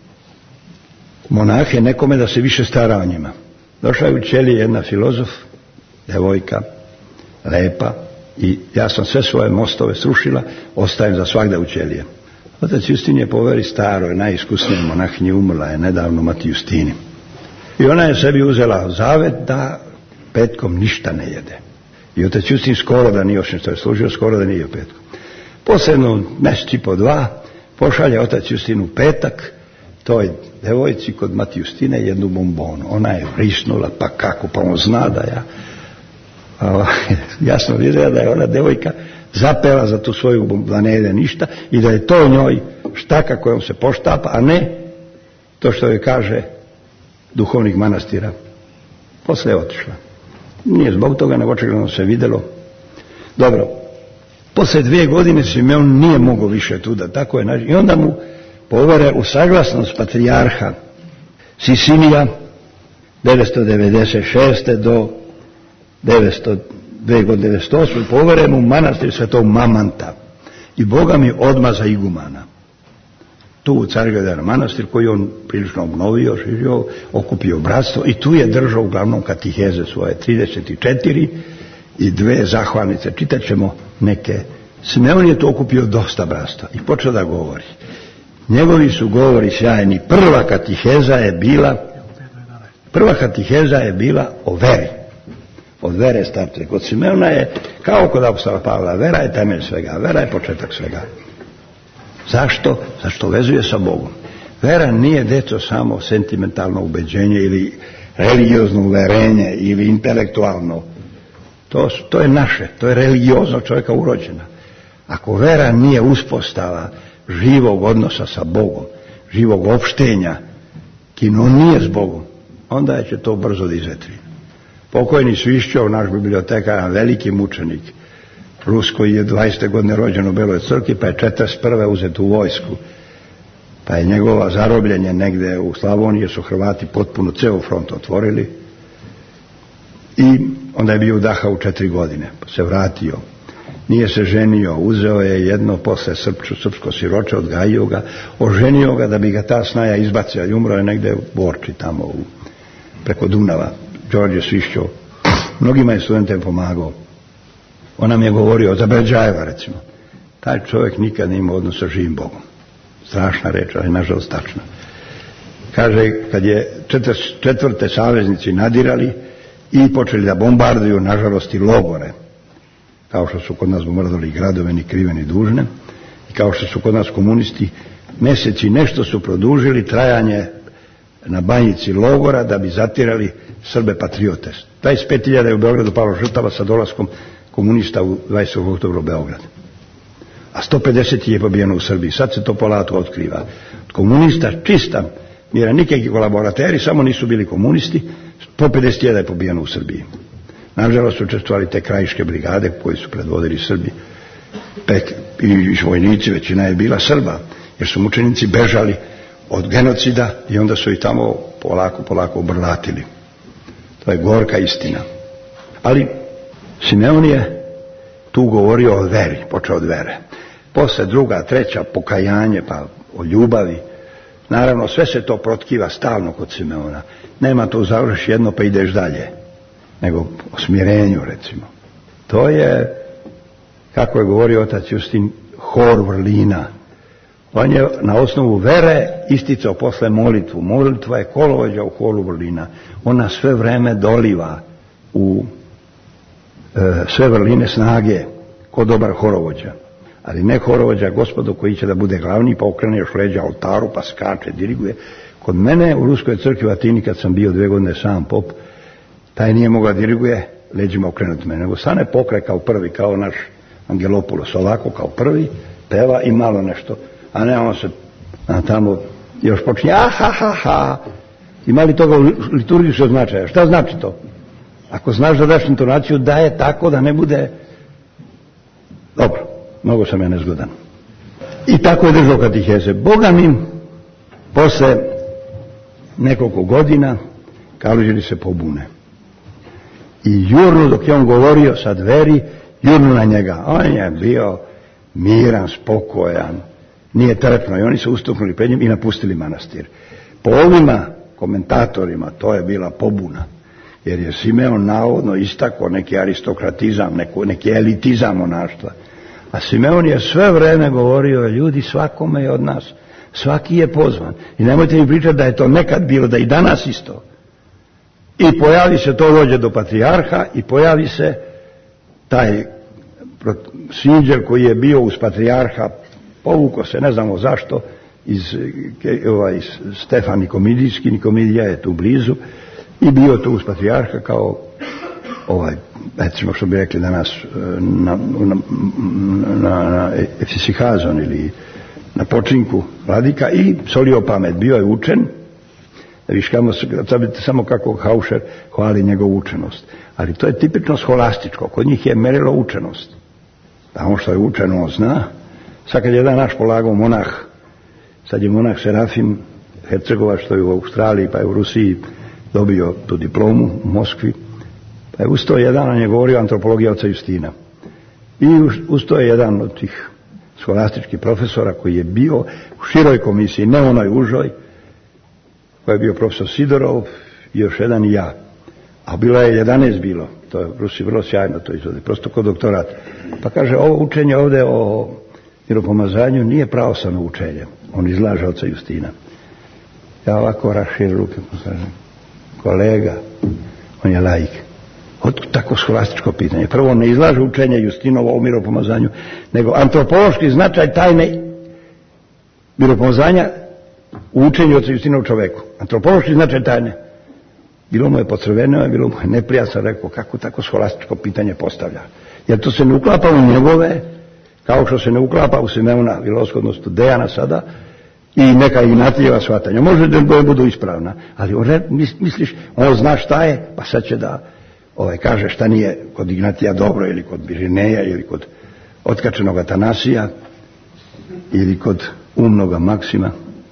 monahe nekome da se više stara o njima. Došla je u ćelije jedna filozof, devojka, lepa, i ja sam sve svoje mostove srušila, ostajem za svagda u ćelije. Otac Justin je poveri staroj, najiskusnijoj monahinji, umrla je nedavno Mati Justini. I ona je sebi uzela zavet da petkom ništa ne jede. I otac Justin skoro da nije osim što je služio, skoro da nije petkom. Posljedno mjesec i po dva pošalje otac Justin u petak toj devojci kod Mati Justine jednu bombonu. Ona je prisnula, pa kako, pa on zna da ja a, jasno vidjela da je ona devojka zapela za tu svoju bombonu, da ne jede ništa i da je to njoj štaka kojom se poštapa, a ne to što joj kaže duhovnik manastira. Posle je otišla. Nije zbog toga, nego očigledno se vidjelo. Dobro, posle dvije godine Simeon nije mogao više tuda, tako je naš. I onda mu povere u saglasnost patrijarha Sisinija devetsto devedeset šeste do devetsto devedeset osme povere mu manastir Svetog Mamanta i Boga mi odmaza igumana. Tu u Carigradu manastir koji on prilično obnovio, širio, okupio bratstvo i tu je držao uglavnom katiheze svoje trideset četiri i dve zahvalnice. Čitat ćemo neke. Simeon je tu okupio dosta bratstva i počeo da govori. Njegovi su govori sjajni. Prva katiheza je bila prva katiheza je bila o veri. Od vere startuje. Kod Simeona je kao kod apostola Pavla, vera je temelj svega, vera je početak svega. Zašto? Zašto vezuje sa Bogom. Vera nije, deco, samo sentimentalno ubeđenje ili religiozno uverenje ili intelektualno. To, to je naše, to je religiozno čovjeka urođena. Ako vera nije uspostava živog odnosa sa Bogom, živog opštenja, kino nije s Bogom, onda će to brzo da izvetri. Pokojni Svišćov, naš bibliotekar, veliki mučenik, Rus koji je dvadesete godine rođen u Beloj crkvi, pa je četrdeset prve uzet u vojsku. Pa je njegova zarobljenje negde u Slavoniji, jer su Hrvati potpuno ceo front otvorili. I onda je bio u Dachau četiri godine, pa se vratio. Nije se ženio, uzeo je jedno posle srpču, srpsko siroče, odgajio ga, oženio ga da bi ga ta snaja izbacio, i umro je negde u Borči, tamo u, preko Dunava. Đorđe Svišćo, mnogima je studentima pomagao. On nam je govorio za Beđajeva, recimo. Taj čovjek nikad ne ima odnos sa živim Bogom. Strašna reč, ali nažalost tačna. Kaže, kad je četvrte saveznici nadirali i počeli da bombarduju, nažalost, i logore, kao što su kod nas bombardovali gradove, ni krive ni dužne, i kao što su kod nas komunisti mjeseci nešto su produžili trajanje na Banjici logora da bi zatirali Srbe patriote. dvadeset pet hiljada je u Beogradu palo žrtava sa dolaskom komunista u dvadesetog oktobra u Beograd. A sto pedeset je pobijeno u Srbiji. Sad se to polako otkriva. Od komunista čista mjera, nikakvi kolaborateri, samo nisu bili komunisti, sto pedeset hiljada je pobijeno u Srbiji. Nažalost su učestvovali te krajiške brigade koji su predvodili Srbi. Pek, i vojnici, većina je bila Srba, jer su mučenici bežali od genocida i onda su i tamo polako, polako obrlatili. To je gorka istina. Ali Simeon je tu govorio o veri, počeo od vere. Posle druga, treća, pokajanje, pa o ljubavi. Naravno, sve se to protkiva stalno kod Simeona. Nema to završi jedno pa ideš dalje, nego o smirenju, recimo. To je, kako je govorio otac Justin, hor vrlina. On je na osnovu vere isticao posle molitvu. Molitva je kolovođa u horu vrlina. Ona sve vreme doliva u e, sve vrline snage ko dobar horovođa. Ali ne horovođa Gospodu koji će da bude glavni, pa okrene još leđa oltaru, pa skače, diriguje. Kod mene u Ruskoj crkvi u Atini, kad sam bio dve godine sam pop, taj nije mogao da diriguje leđima okrenuti mene, nego stane pokraj kao prvi, kao naš Angelopoulos, ovako kao prvi, peva i malo nešto. A ne, on se a tamo još počinje, aha, ha, ha. Ima li toga u liturgiji što značaja? Šta znači to? Ako znaš da daš intonaciju, daje tako da ne bude... Dobro, mnogo sam ja nezgodan. I tako je držao katiheze. Boga mi, posle nekoliko godina, Kaluđeri se pobune. I jurnu, dok je on govorio sad veri, jurnu na njega. On je bio miran, spokojan, nije trepno i oni se ustuknuli pred njim i napustili manastir. Po ovima komentatorima to je bila pobuna, jer je Simeon navodno istakao neki aristokratizam, neko, neki elitizam monaštva. A Simeon je sve vreme govorio, ljudi, svakome je od nas, svaki je pozvan. I nemojte mi pričati da je to nekad bilo, da i danas isto. I pojavi se, to dođe do patrijarha i pojavi se taj Sinđer koji je bio uz patrijarha, povuko se, ne znamo zašto, iz, ovaj, Stefan Nikomidijski, Nikomidija je tu blizu, i bio tu uz patrijarha kao, ovaj, recimo što bi rekli danas, na, na, na, na efisihazon ili na počinku vladika i solio pamet. Bio je učen, viš kamo, samo kako Haušer hvali njegovu učenost. Ali to je tipično scholastičko, kod njih je merilo učenost. Da on što je učen, on zna. Sad kad je jedan naš polagao monah, sad je monah Serafim Hercegovac, što je u Australiji pa je u Rusiji dobio tu diplomu u Moskvi, pa je ustao jedan, on je govorio antropologija oca Justina. I ustao je jedan od tih scholastičkih profesora koji je bio u široj komisiji, ne onoj užoj, koji je bio profesor Sidorov i još jedan i ja. A bilo je jedanaest bilo, to je Rusi vrlo sjajno to izvode, prosto kod doktorat. Pa kaže, ovo učenje ovdje o miropomazanju nije pravoslavno učenje, on izlaže oca Justina. Ja ovako raširim ruke, kažem, kolega, on je laik. Od tako scholastičko pitanje. Prvo, ne izlaže učenje Justinovo o miropomazanju, nego antropološki značaj tajne miropomazanja u učenju oca Justina u čoveku. Antropološki značaj tajne. Bilo mu je pocrveneo, bilo mu je neprijatno, rekao kako tako scholastičko pitanje postavlja. Jer to se ne uklapa u njegove, kao što se ne uklapa u Simeona Vilovskog, odnosno Dejana sada, i neka Ignatijeva shvatanja. Može da budu ispravna, ali on, misliš, on zna šta je, pa sad će da ovaj, kaže šta nije kod Ignatija dobro, ili kod Birineja, ili kod otkačenog Atanasija, ili kod umnoga Maksima.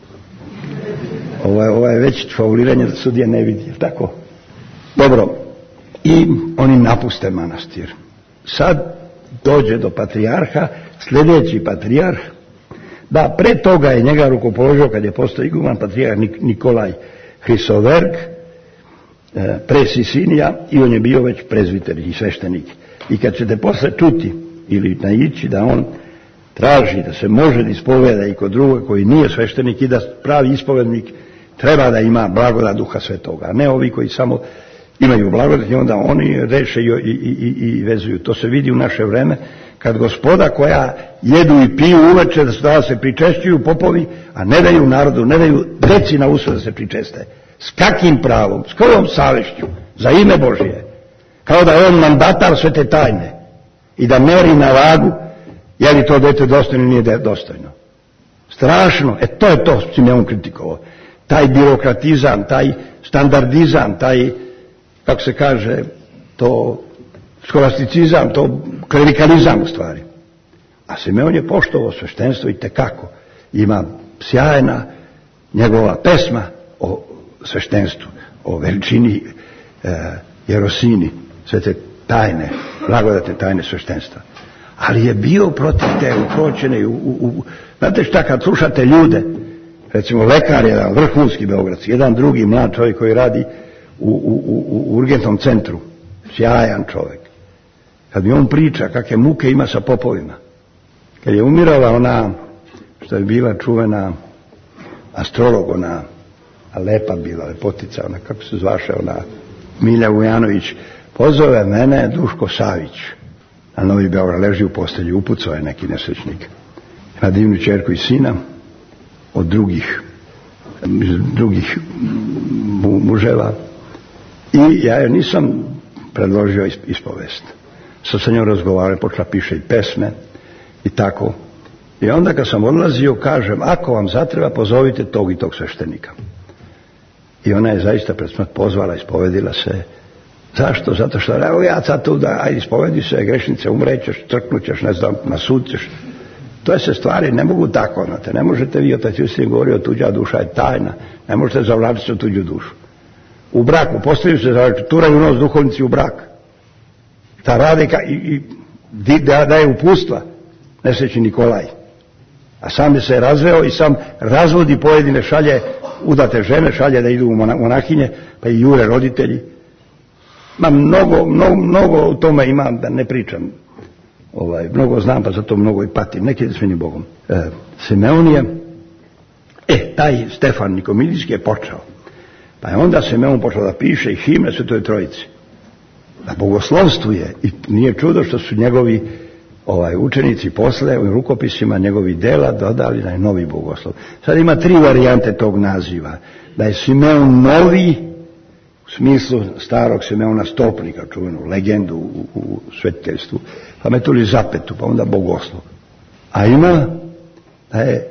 Ovo je, ovo je već fauliranje da sudija ne vidi, je tako? Dobro, i oni napuste manastir. Sad dođe do patrijarha, sljedeći patrijarh, da, pre toga je njega rukopoložio kad je postao iguman patrijarh Nikolaj Hrisoverg, e, presisinija i on je bio već prezviter i sveštenik. I kad ćete posle čuti ili naići da on traži da se može da ispoveda i kod druga koji nije sveštenik i da pravi ispovednik treba da ima blagodat Duha Svetoga, a ne ovi koji samo imaju blagodat i onda oni reše i, i, i, i vezuju. To se vidi u naše vreme kad gospoda koja jedu i piju uveče da se pričešćuju popovi, a ne daju narodu, ne daju deci na usta da se pričeste. S kakvim pravom, s kojom savešću, za ime Božije, kao da je on mandatar sve te tajne i da meri na vagu je li to dete dostojno ili nije dostojno. Strašno, e to je to s čim je on kritikovao. Taj birokratizam, taj standardizam, taj, kako se kaže, to skolasticizam, to klerikalizam u stvari. A Simeon je poštovao sveštenstvo i tekako. Ima sjajna njegova pesma o sveštenstvu, o veličini e, Jerosini, sve te tajne, blagodatne tajne sveštenstva. Ali je bio protiv te ukročene, u, u, u, znate šta, kad slušate ljude, recimo lekar jedan, vrhunski beogradski, jedan drugi mlad čovjek koji radi u, u, u, u urgentnom centru, sjajan čovjek, kad mi on priča kakve muke ima sa popovima, kad je umirala ona, što je bila čuvena astrolog, ona, a lepa bila, lepotica, ona, kako se zvaše, ona, Milja Vujanović, pozove mene Duško Savić, a Novi Beograd, leži u postelji, upucao je neki nesrećnik. Na divnu ćerku i sina od drugih drugih mu, muževa. I ja joj nisam predložio ispovest. Sad sa njom razgovarao, počela piše i pesme i tako. I onda kad sam odlazio, kažem, ako vam zatreba, pozovite tog i tog sveštenika. I ona je zaista pred smrt pozvala, ispovedila se. Zašto? Zato što, evo ja sad tu da, ajde ispovedi se, grešnice, umrećeš, crknućeš, ne znam, na sud ćeš. To je se stvari, ne mogu tako, znate, ne možete vi, otac Justin govorio, tuđa duša je tajna, ne možete zavlačiti u tuđu dušu. U braku, postavljaju se, zavlačiti, turaju nos duhovnici u brak. Ta rade ka, i, i da, daje upustva, nesrećni Nikolaj. A sam je se razveo i sam razvodi pojedine, šalje udate žene, šalje da idu u monahinje, pa i jure roditelji. Ma mnogo, mnogo, mnogo u tome ima, da ne pričam. Ovaj, mnogo znam, pa zato mnogo i patim. Neki je svini Bogom. E, Simeon je, e, taj Stefan Nikomidijski je počeo. Pa je onda Simeon počeo da piše i himne Svetoj Trojici. Da bogoslovstvuje. I nije čudo što su njegovi ovaj, učenici posle u rukopisima njegovi dela dodali da je novi bogoslov. Sad ima tri varijante tog naziva. Da je Simeon novi, u smislu starog Simeona Stopnika, čuvenu legendu u, u svetiteljstvu, pa metuli zapetu, pa onda bogoslov. A ima da je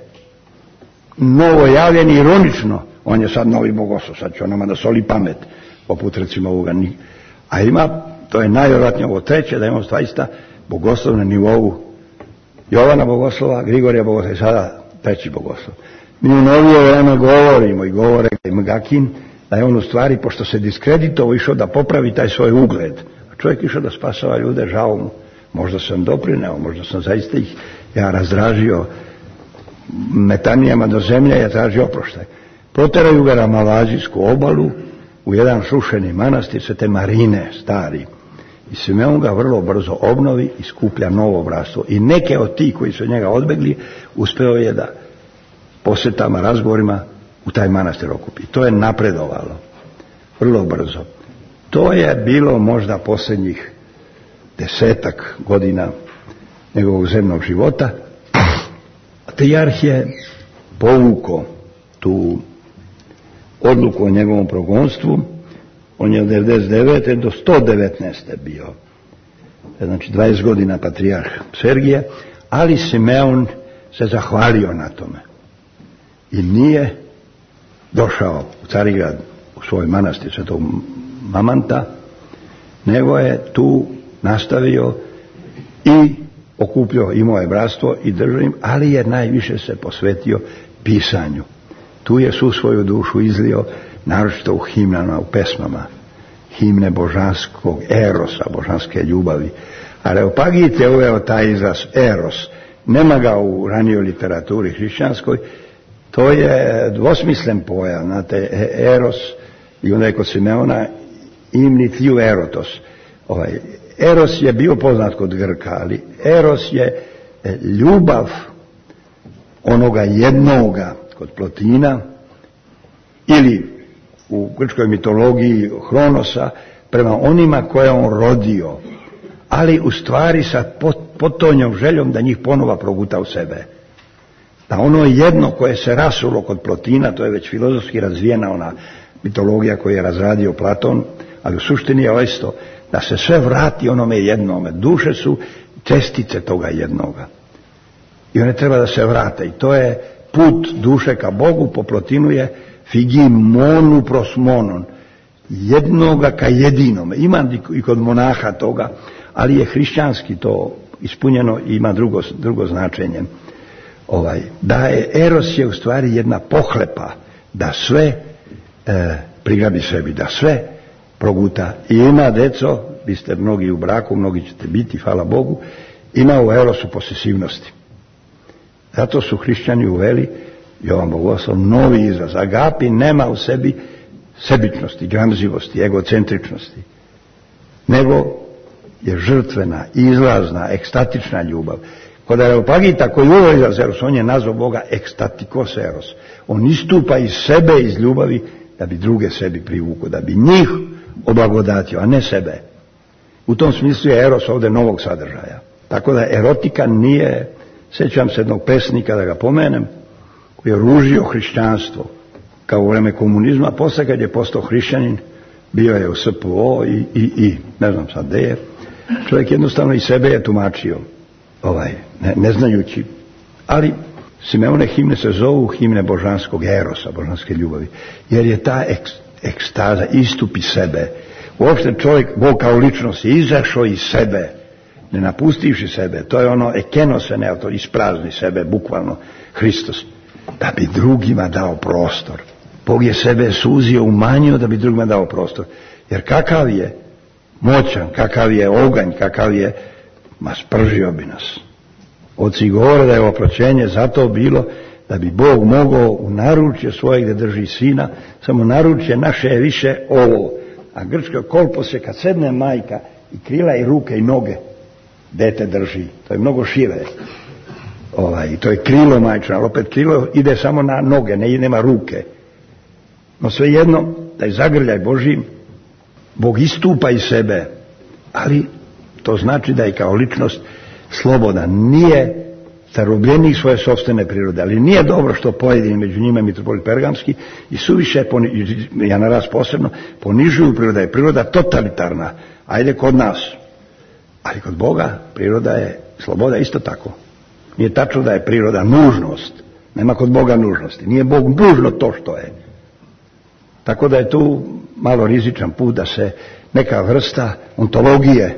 novojavljen ironično, on je sad novi bogoslov, sad će onama da soli pamet, poput recimo ovoga. A ima, to je najvjerojatnije ovo treće, da imamo stvarista bogoslov na nivou Jovana bogoslova, Grigorija bogoslova i sada treći bogoslov. Mi u novije vreme govorimo i govore Gakin, da je on u stvari, pošto se diskreditovao, išao da popravi taj svoj ugled. A čovjek išao da spasava ljude, žao mu. Možda sam doprineo, možda sam zaista ih ja razdražio metanijama do zemlje, ja tražio oproštaj. Proteraju ga na Malazijsku obalu, u jedan šušeni manastir, sve te marine stari. I Simeon ga vrlo brzo obnovi i skuplja novo bratstvo. I neke od tih koji su njega odbegli, uspeo je da posjetama, razgovorima u taj manastir okupi. To je napredovalo vrlo brzo. To je bilo možda posljednjih desetak godina njegovog zemnog života. Patrijarh je povukao tu odluku o njegovom progonstvu. On je od devedeset devete do sto devetnaeste bio, znači dvadeset godina patrijarh Sergije, ali Simeon se zahvalio na tome i nije došao u Carigrad, u svoj manastir Svetog Mamanta, nego je tu nastavio i okupljao, imao je bratstvo i državim, ali je najviše se posvetio pisanju. Tu je svu svoju dušu izlio, naročito u himnama, u pesmama, himne božanskog erosa, božanske ljubavi. Areopagite uveo taj izraz eros, nema ga u ranijoj literaturi hrišćanskoj, to je dvosmislen pojam, znate, eros, i onda je kod Simeona imni thiu erotos. Ovaj, eros je bio poznat kod Grka, ali eros je ljubav onoga jednoga kod Plotina, ili u grčkoj mitologiji Hronosa, prema onima koje on rodio, ali u stvari sa potonjom željom da njih ponova proguta u sebe. Da ono jedno koje se rasulo kod Plotina, to je već filozofski razvijena ona mitologija koju je razradio Platon, ali u suštini je isto da se sve vrati onome jednome. Duše su čestice toga jednoga. I one treba da se vrate. I to je put duše ka Bogu. Po Plotinu je figi monu pros monon. Jednoga ka jedinome. Ima i kod monaha toga, ali je hrišćanski to ispunjeno i ima drugo, drugo značenje. Ovaj, da je eros je u stvari jedna pohlepa da sve e, prigrabi sebi, da sve proguta. I ima, deco, vi ste mnogi u braku, mnogi ćete biti, hvala Bogu, ima u erosu posesivnosti. Zato su hrišćani uveli, Jovan Bogoslov, novi izraz. Agapi nema u sebi sebičnosti, gramzivosti, egocentričnosti, nego je žrtvena, izlazna, ekstatična ljubav. Kod Areopagita koji uveli izraz eros, on je nazvao Boga ekstatikos eros. On istupa iz sebe, iz ljubavi, da bi druge sebi privuku, da bi njih oblagodatio, a ne sebe. U tom smislu je eros ovdje novog sadržaja. Tako da erotika nije, sjećam se jednog pesnika, da ga pomenem, koji je ružio hrišćanstvo kao u vreme komunizma, posle kad je postao hrišćanin, bio je u S P O i, i, i ne znam sad gde je, čovjek jednostavno i sebe je tumačio, ovaj, ne, ne znajući, ali Simeone himne se zovu himne božanskog erosa, božanske ljubavi, jer je ta ek, ekstaza, istup iz sebe. Uopšte čovjek, Bog kao ličnost, je izašao iz sebe, ne napustivši sebe, to je ono ekenose, to isprazni sebe, bukvalno, Hristos, da bi drugima dao prostor. Bog je sebe suzio, umanjio da bi drugima dao prostor. Jer kakav je moćan, kakav je oganj, kakav je, ma spržio bi nas. Oci govore da je oproćenje zato bilo da bi Bog mogao u naručje svoje gdje drži sina, samo naručje naše je više ovo. A grčko kolpos je kad sedne majka i krila i ruke i noge, dete drži. To je mnogo šire. Ovaj, to je krilo majčino, ali opet krilo ide samo na noge, ne nema ruke. No svejedno, taj zagrljaj Božji, Bog istupa iz sebe, ali to znači da je kao ličnost slobodan. Nije zarobljenik svoje sopstvene prirode, ali nije dobro što pojedini, među njima mitropolit Pergamski, i suviše, ja naraz posebno, ponižuju priroda. Je priroda totalitarna, ajde kod nas. Ali kod Boga priroda je sloboda isto tako. Nije tačno da je priroda nužnost. Nema kod Boga nužnosti. Nije Bog nužno to što je. Tako da je tu malo rizičan put da se neka vrsta ontologije,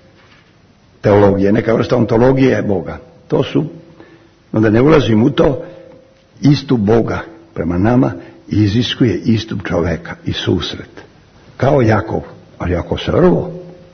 teologije, neka vrsta ontologije Boga. To su, onda ne ulazim u to, istup Boga prema nama iziskuje istup čoveka i susret. Kao Jakov, ali Jakov se rvo.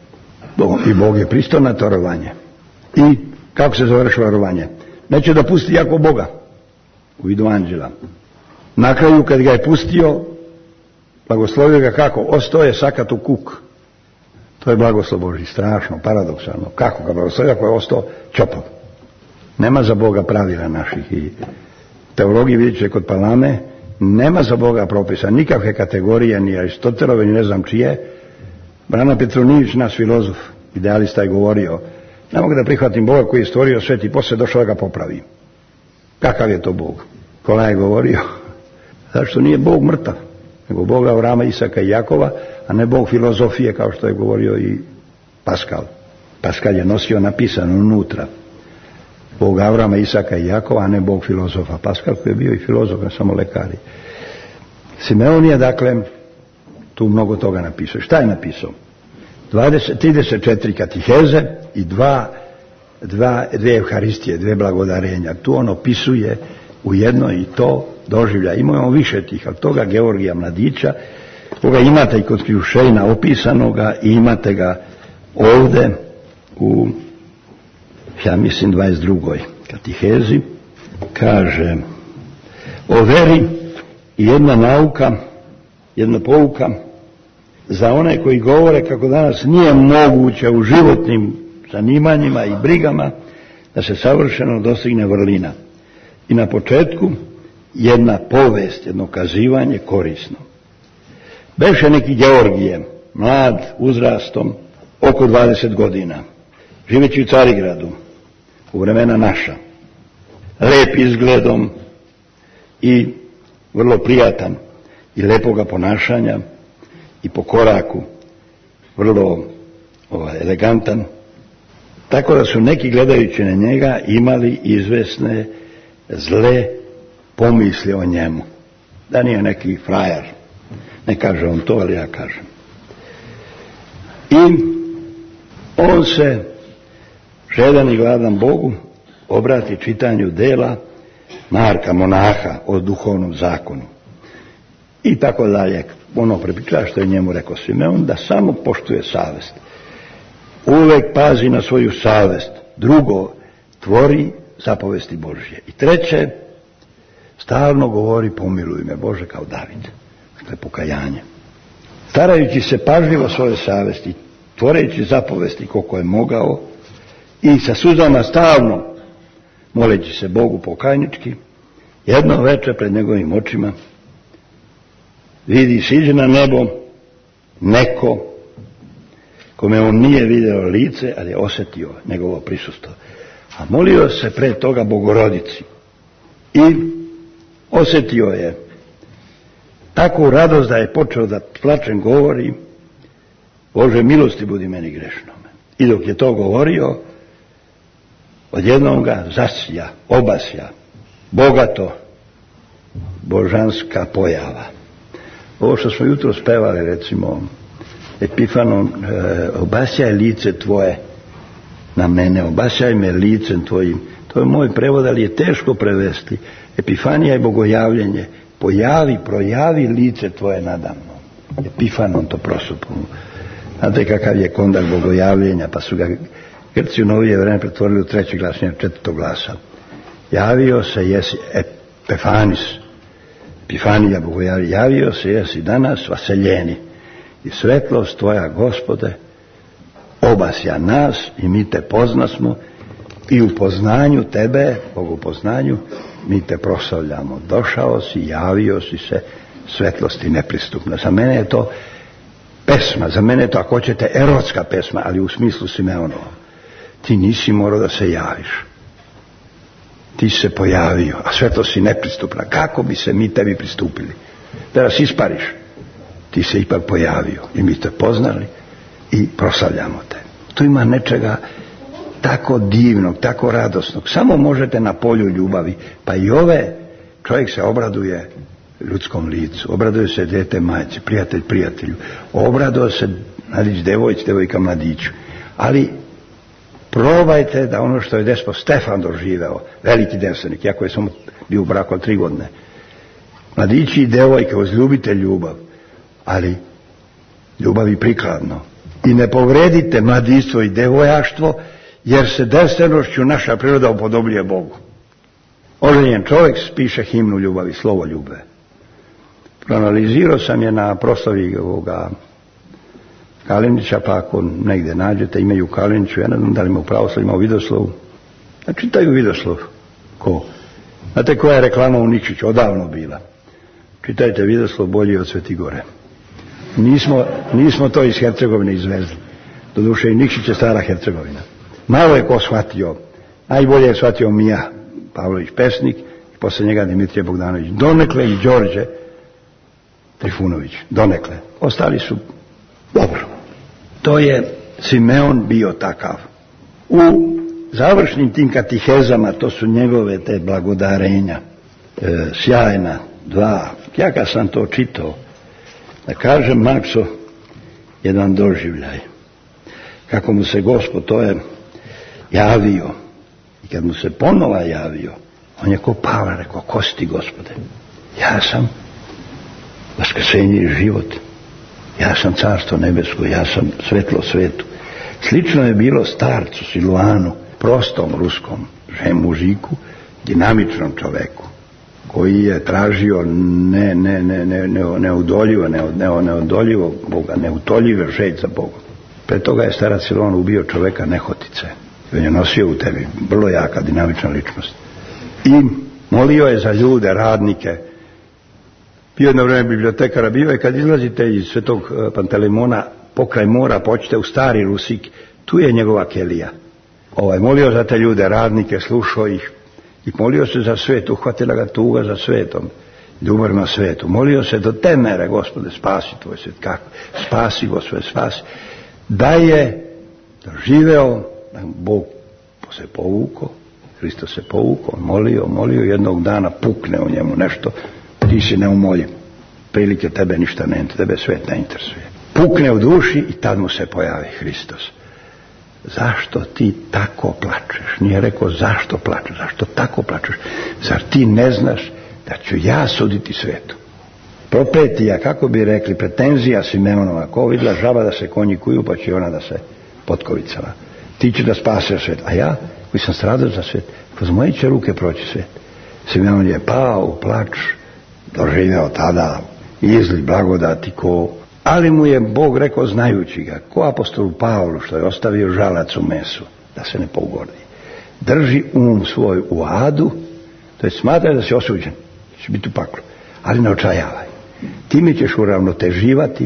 I Bog je pristao na to rovanje. I kako se završilo rovanje? Neće da pusti Jakov Boga u vidu anđela. Na kraju kad ga je pustio, blagoslovio ga kako? Ostao je sakat u kuk. To je blagoslov Božji, strašno, paradoksalno. Kako ga blagoslovio ako je ostao čopov? Nema za Boga pravila naših. I teologiji vidjet će kod Palame, nema za Boga propisa, nikakve kategorije, ni Aristotelove, ni ne znam čije. Brana Petronijević, naš filozof, idealista, je govorio, ne mogu da prihvatim Boga koji je stvorio svet i poslije došao da ga popravi. Kakav je to Bog? Kola je govorio, zašto nije Bog mrtav, nego Bog Avrama, Isaka i Jakova, a ne Bog filozofije, kao što je govorio i Paskal. Paskal je nosio napisano unutra Bog Avrama, Isaka i Jakova, a ne Bog filozofa. Paskal koji je bio i filozof, ne samo lekari. Simeon je, dakle, tu mnogo toga napisao. Šta je napisao? dvadeset, trideset četiri katiheze i dva, dva, dve evharistije, dve blagodarenja. Tu on opisuje u jedno i to doživlja. Imamo više tih, ali toga Georgija Mladića, koga imate i kod Kljušejna opisanoga i imate ga ovde u, ja mislim, dvadeset drugoj katihezi. Kaže, o veri jedna nauka, jedna pouka, za one koji govore kako danas nije moguće u životnim zanimanjima i brigama da se savršeno dostigne vrlina. I na početku jedna povest, jedno kazivanje korisno. Beše neki Georgije, mlad, uzrastom, oko dvadeset godina, živeći u Carigradu, u vremena naša, lep izgledom i vrlo prijatan i lepoga ponašanja i po koraku, vrlo ovaj, elegantan, tako da su neki gledajući na njega imali izvesne zle pomisli o njemu. Da nije neki frajer, ne kaže on to, ali ja kažem. I on se, žedan i gladan Bogu, obrati čitanju dela Marka monaha o duhovnom zakonu. I tako dalje, ono prepriča što je njemu rekao Simeon, da samo poštuje savest. Uvek pazi na svoju savest. Drugo, tvori zapovesti Božje. I treće, stalno govori pomiluj me Bože kao David. To je pokajanje. Starajući se pažljivo svoje savesti, tvoreći zapovesti koliko je mogao i sa suzama stalno moleći se Bogu pokajnički, jedno veče pred njegovim očima vidi siđe na nebo neko kome on nije vidio lice, ali je osjetio njegovo prisustvo. A molio se pre toga Bogorodici i osjetio je takvu radost da je počeo da plačem govori Bože milosti budi meni grešnome. I dok je to govorio, odjednom ga zasja, obasja, bogato božanska pojava. Ovo što smo jutro spevali, recimo, Epifanom, e, obasjaj lice tvoje na mene, obasjaj me licem tvojim. To je moj prevod, ali je teško prevesti. Epifanija je bogojavljenje. Pojavi, projavi lice tvoje nadamno. Epifanom to prosupom. Znate kakav je kondak bogojavljenja, pa su ga Grci u novije vreme pretvorili u treći glas, nije četvrtog glasa. Javio se jesi Epifanis, Epifanija bogojavljenja, javio se jesi danas vaseljeni i svetlost tvoja, Gospode, obasja nas i mi te poznasmo i u poznanju tebe, Bogu poznanju, mi te proslavljamo. Došao si, javio si se svetlosti nepristupna. Za mene je to pesma, za mene je to, ako hoćete, erotska pesma, ali u smislu Simeonova. Ti nisi morao da se javiš. Ti se pojavio, a svetlost si nepristupna. Kako bi se mi tebi pristupili? Da nas ispariš. Ti se ipak pojavio i mi te poznali i proslavljamo te. Tu ima nečega tako divnog, tako radosnog. Samo možete na polju ljubavi. Pa i ove, čovjek se obraduje ljudskom licu, obraduje se dete majci, prijatelj prijatelju, obraduje se mladić devojci, devojka mladiću. Ali probajte da ono što je despot Stefan doživeo, veliki devstvenik, jako je samo bio u braku od tri godine, mladići i devojke, uzljubite ljubav, ali ljubav i prikladno. I ne povredite mladistvo i devojaštvo, jer se devstvenošću naša priroda upodobljuje Bogu. Oženjen čovjek piše himnu ljubavi, slovo ljube. Proanalizirao sam je na proslavi ovoga Kalinića, pa ako negdje nađete, imaju Kaliniću, ja ne znam da li ima u pravoslovu, ima u Vidoslovu. A čitaju Vidoslov. Ko? Znate koja je reklama u Nikšiću, odavno bila. Čitajte Vidoslov bolji od Svetigore. Nismo, nismo to iz Hercegovine izvezli. Doduše i Nikšić je stara Hercegovina. Malo je ko shvatio. Najbolje je shvatio Mija Pavlović pesnik i posle njega Dimitrije Bogdanović. Donekle i Đorđe Trifunović. Donekle. Ostali su dobro. To je Simeon bio takav. U završnim tim katihezama, to su njegove te blagodarenja, e, sjajna, dva. Ja kad sam to čitao, da kažem Makso, jedan doživljaj. Kako mu se Gospod, to je javio. I kad mu se ponova javio, on je ko Pavle rekao, ko si ti, Gospode? Ja sam vaskrsenje i život. Ja sam carstvo nebesko, ja sam svetlo svetu. Slično je bilo starcu Siluanu, prostom ruskom mužiku, dinamičnom čoveku, koji je tražio ne, ne, ne, ne, ne, neudoljivo, ne, ne, neodoljivo Boga, neutoljive želj za Bogom. Pre toga je starac Silon ubio čoveka nehotice. On je nosio u tebi, vrlo jaka, dinamična ličnost. I molio je za ljude, radnike. Bio jedno vreme bibliotekara, bio je kad izlazite iz Svetog Pantelemona pokraj mora, počite u Stari Rusik, tu je njegova kelija. Ovaj, molio za te ljude, radnike, slušao ih i molio se za svet, uhvatila ga tuga za svetom, ljubav na svetu. Molio se do te mere, Gospode, spasi tvoj svet. Kako? Spasi, Gospode, spasi. Da je doživeo, da Bog se povukao, Hristos se povukao, molio, molio, jednog dana pukne u njemu nešto, ti si neumoljiv, prilike tebe ništa ne, tebe svet ne interesuje. Pukne u duši i tad mu se pojavi Hristos. Zašto ti tako plačeš? Nije rekao zašto plačeš, zašto tako plačeš? Zar ti ne znaš da ću ja suditi svetu? Propetija, kako bi rekli, pretenzija Simeonova, ko vidla žaba da se konji kuju, pa će ona da se potkovicala. Ti će da spase svet, a ja koji sam stradao za svet, kroz moje će ruke proći svet. Simeon je pao u plač, doživeo tada izliv blagodati ko, ali mu je Bog rekao znajući ga, ko apostolu Pavlu što je ostavio žalac u mesu, da se ne pougordi. Drži um svoj u adu, to je smatraj da si osuđen, da će biti u paklu, ali ne očajavaj. Time ćeš uravnoteživati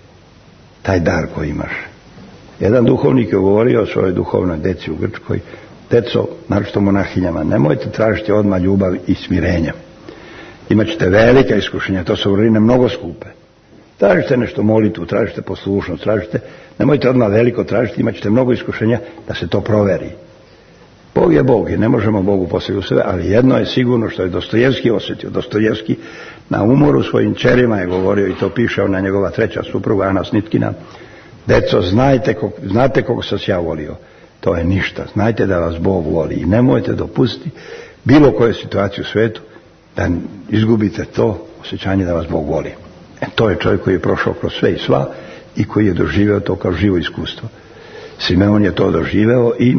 taj dar koji imaš. Jedan duhovnik je govorio o svojoj duhovnoj deci u Grčkoj, deco, naročito monahinjama, nemojte tražiti odmah ljubav i smirenja. Imaćete velika iskušenja, to su vrline mnogo skupe. Tražite nešto molitvu, tražite poslušnost, tražite, nemojte odmah veliko tražiti, imaćete mnogo iskušenja da se to proveri. Bog je Bog i ne možemo Bogu posljediti u sve, ali jedno je sigurno što je Dostojevski osjetio. Dostojevski na umoru svojim čerima je govorio, i to piše na njegova treća supruga Ana Snitkina, deco, znajte, znate koliko sam ja volio, to je ništa, znajte da vas Bog voli i nemojte dopustiti bilo koju situaciju u svijetu da izgubite to osjećanje da vas Bog voli. E, to je čovjek koji je prošao kroz sve i sva i koji je doživeo to kao živo iskustvo. Simeon je to doživeo i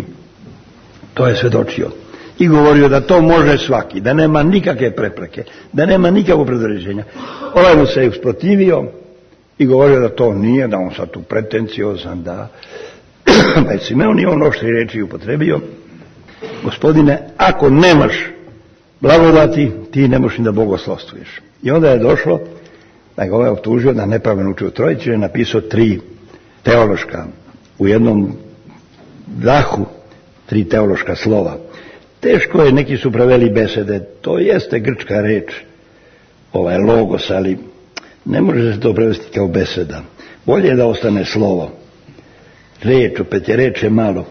to je svedočio. I govorio da to može svaki, da nema nikakve prepreke, da nema nikakvog predodređenja. Ovaj mu se usprotivio i govorio da to nije, da on sad tu pretenciozan, da pa je Simeon i on oštri reči upotrebio. Gospodine, ako nemaš blagodati, ti ne možeš ni da bogoslovstvuješ. I onda je došlo da ga ovaj optužio da nepravilno učio Trojicu, je napisao tri teološka u jednom dahu, tri teološka slova. Teško je, neki su preveli besede, to jeste grčka reč, ovaj logos, ali ne može se to prevesti kao beseda. Bolje je da ostane slovo. Reč, opet je reč je malo.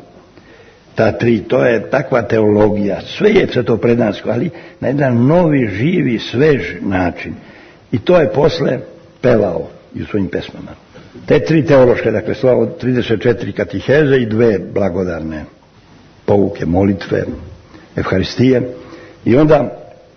Ta tri, to je takva teologija, sve je sve to predansko, ali na jedan novi, živi, svež način. I to je posle pevao i u svojim pesmama. Te tri teološke, dakle slova od trideset četiri katiheze i dve blagodarne pouke, molitve, Evharistije, i onda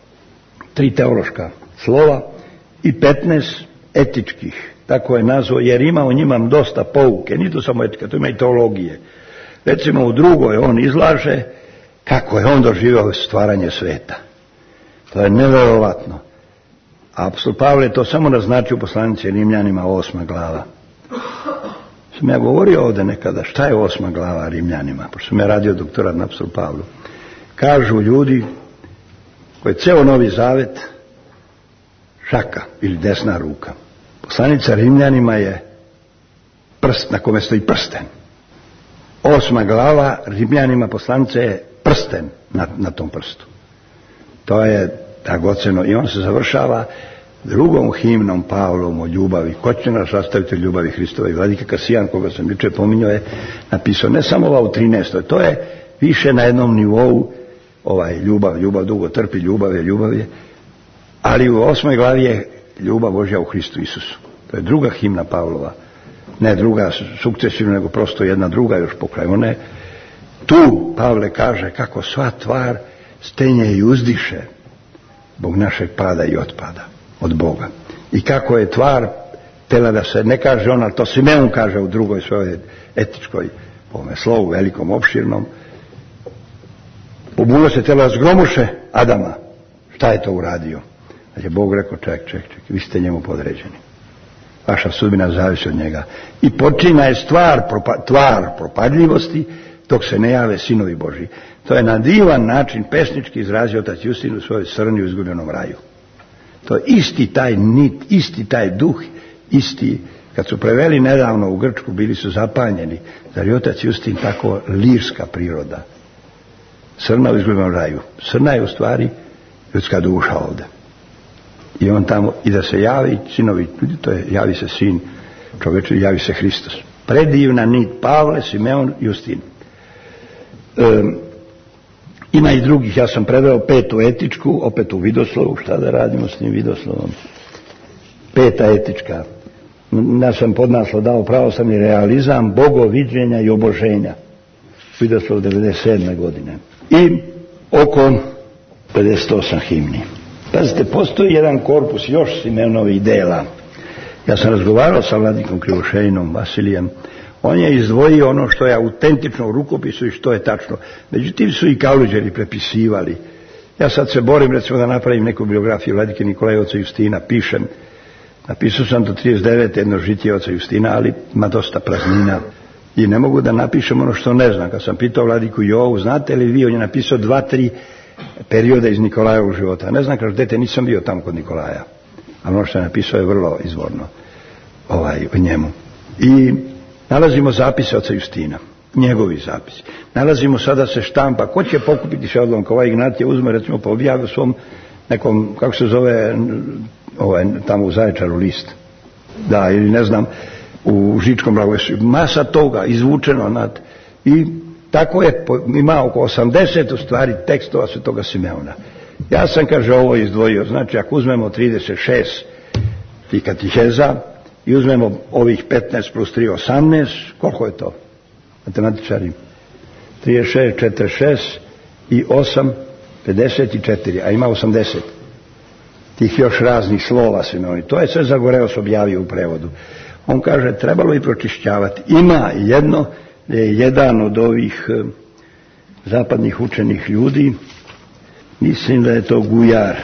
tri teološka slova i petnaest etičkih, tako je nazvao, jer ima u njima dosta pouke, nije to samo etika, to ima i teologije. Recimo u drugoj on izlaže kako je on doživio stvaranje sveta. To je nevjerovatno. A apostol Pavle to samo naznačio u poslanici Rimljanima osma glava. Sam ja govorio ovdje nekada šta je osma glava Rimljanima, pošto sam ja radio doktorat na apostolu Pavlu. Kažu ljudi koji je ceo Novi Zavet šaka ili desna ruka. Poslanica Rimljanima je prst na kome stoji prsten. Osma glava Rimljanima poslanica je prsten na, na tom prstu. To je dragoceno i on se završava drugom himnom Pavlom o ljubavi. Ko će nas sastaviti ljubavi Hristove? I vladika Kasijan, koga sam juče pominjao, je napisao ne samo ova u trinaestoj, to je više na jednom nivou ovaj ljubav, ljubav dugo trpi, ljubav je, ljubav je, ali u osmoj glavi je ljubav Božja u Hristu Isusu. To je druga himna Pavlova, ne druga sukcesivna, nego prosto jedna druga još pokraj one. Tu Pavle kaže kako sva tvar stenje i uzdiše zbog našeg pada i otpada od Boga. I kako je tvar tela da se ne kaže ona, to Simeon kaže u drugoj svojoj etičkoj ovome slovu, velikom, opširnom. Pobulo se telo zgromuše Adama, Šta je to uradio? Znači, Bog rekao, ček, ček, ček, vi ste njemu podređeni. Vaša sudbina zavisi od njega. I počina je stvar, propa, tvar propadljivosti dok se ne jave sinovi Božji. To je na divan način pesnički izrazio otac Justin u svojoj Srni u izgubljenom raju. To je isti taj nit, isti taj duh, isti. Kad su preveli nedavno u Grčku, bili su zapanjeni. Zar je otac Justin tako lirska priroda? Srna u izgubljenom raju. Srna je u stvari ljudska duša ovdje. I on tamo, i da se javi sinovi, to je, javi se sin čovječu, javi se Hristos. Predivna nit Pavle, Simeon, Justin. E, ima i drugih, ja sam preveo petu etičku, opet u Vidoslovu, šta da radimo s tim Vidoslovom? Peta etička. Ja sam podnaslov dao pravoslavni realizam, bogoviđenja i oboženja. Vidoslov devedeset sedme godine. I oko pedeset osam himni. Pazite, postoji jedan korpus još Simeonovih dela. Ja sam razgovarao sa vladikom Krivošejinom, Vasilijem. On je izdvojio ono što je autentično u rukopisu i što je tačno. Međutim su i kauliđeri prepisivali. Ja sad se borim, recimo, da napravim neku biografiju vladike Nikolaja oca Justina, pišem. Napisao sam do trideset devete jedno žitije oca Justina, ali ima dosta praznina. I ne mogu da napišem ono što ne znam. Kad sam pitao vladiku Jovu, znate li vi, on je napisao dva, tri perioda iz Nikolajevog života. Ne znam, kao dete nisam bio tamo kod Nikolaja. Ali ono što je napisao je vrlo izvorno ovaj, u njemu. I nalazimo zapise oca Justina, njegovi zapisi. Nalazimo sada se štampa, ko će pokupiti še odlomka, ovaj Ignatije uzme, recimo, pa objavi u svom nekom, kako se zove, ovaj, tamo u Zaječaru list. Da, ili ne znam, u Žičkom Blagovesu. Masa toga izvučeno nad... I tako je, ima oko osamdeset u stvari tekstova Svetoga Simeona. Ja sam, kaže, ovo izdvojio. Znači, ako uzmemo trideset šest tih katiheza i uzmemo ovih petnaest plus tri, osamnaest, koliko je to? Matematičari. trideset šest, četrdeset šest i osam, pedeset četiri, a ima osamdeset. Tih još raznih slova Simeoni. To je sve Zagoreos objavio u prevodu. On kaže, trebalo i pročišćavati. Ima jedno, je jedan od ovih e, zapadnih učenih ljudi, mislim da je to Gujar,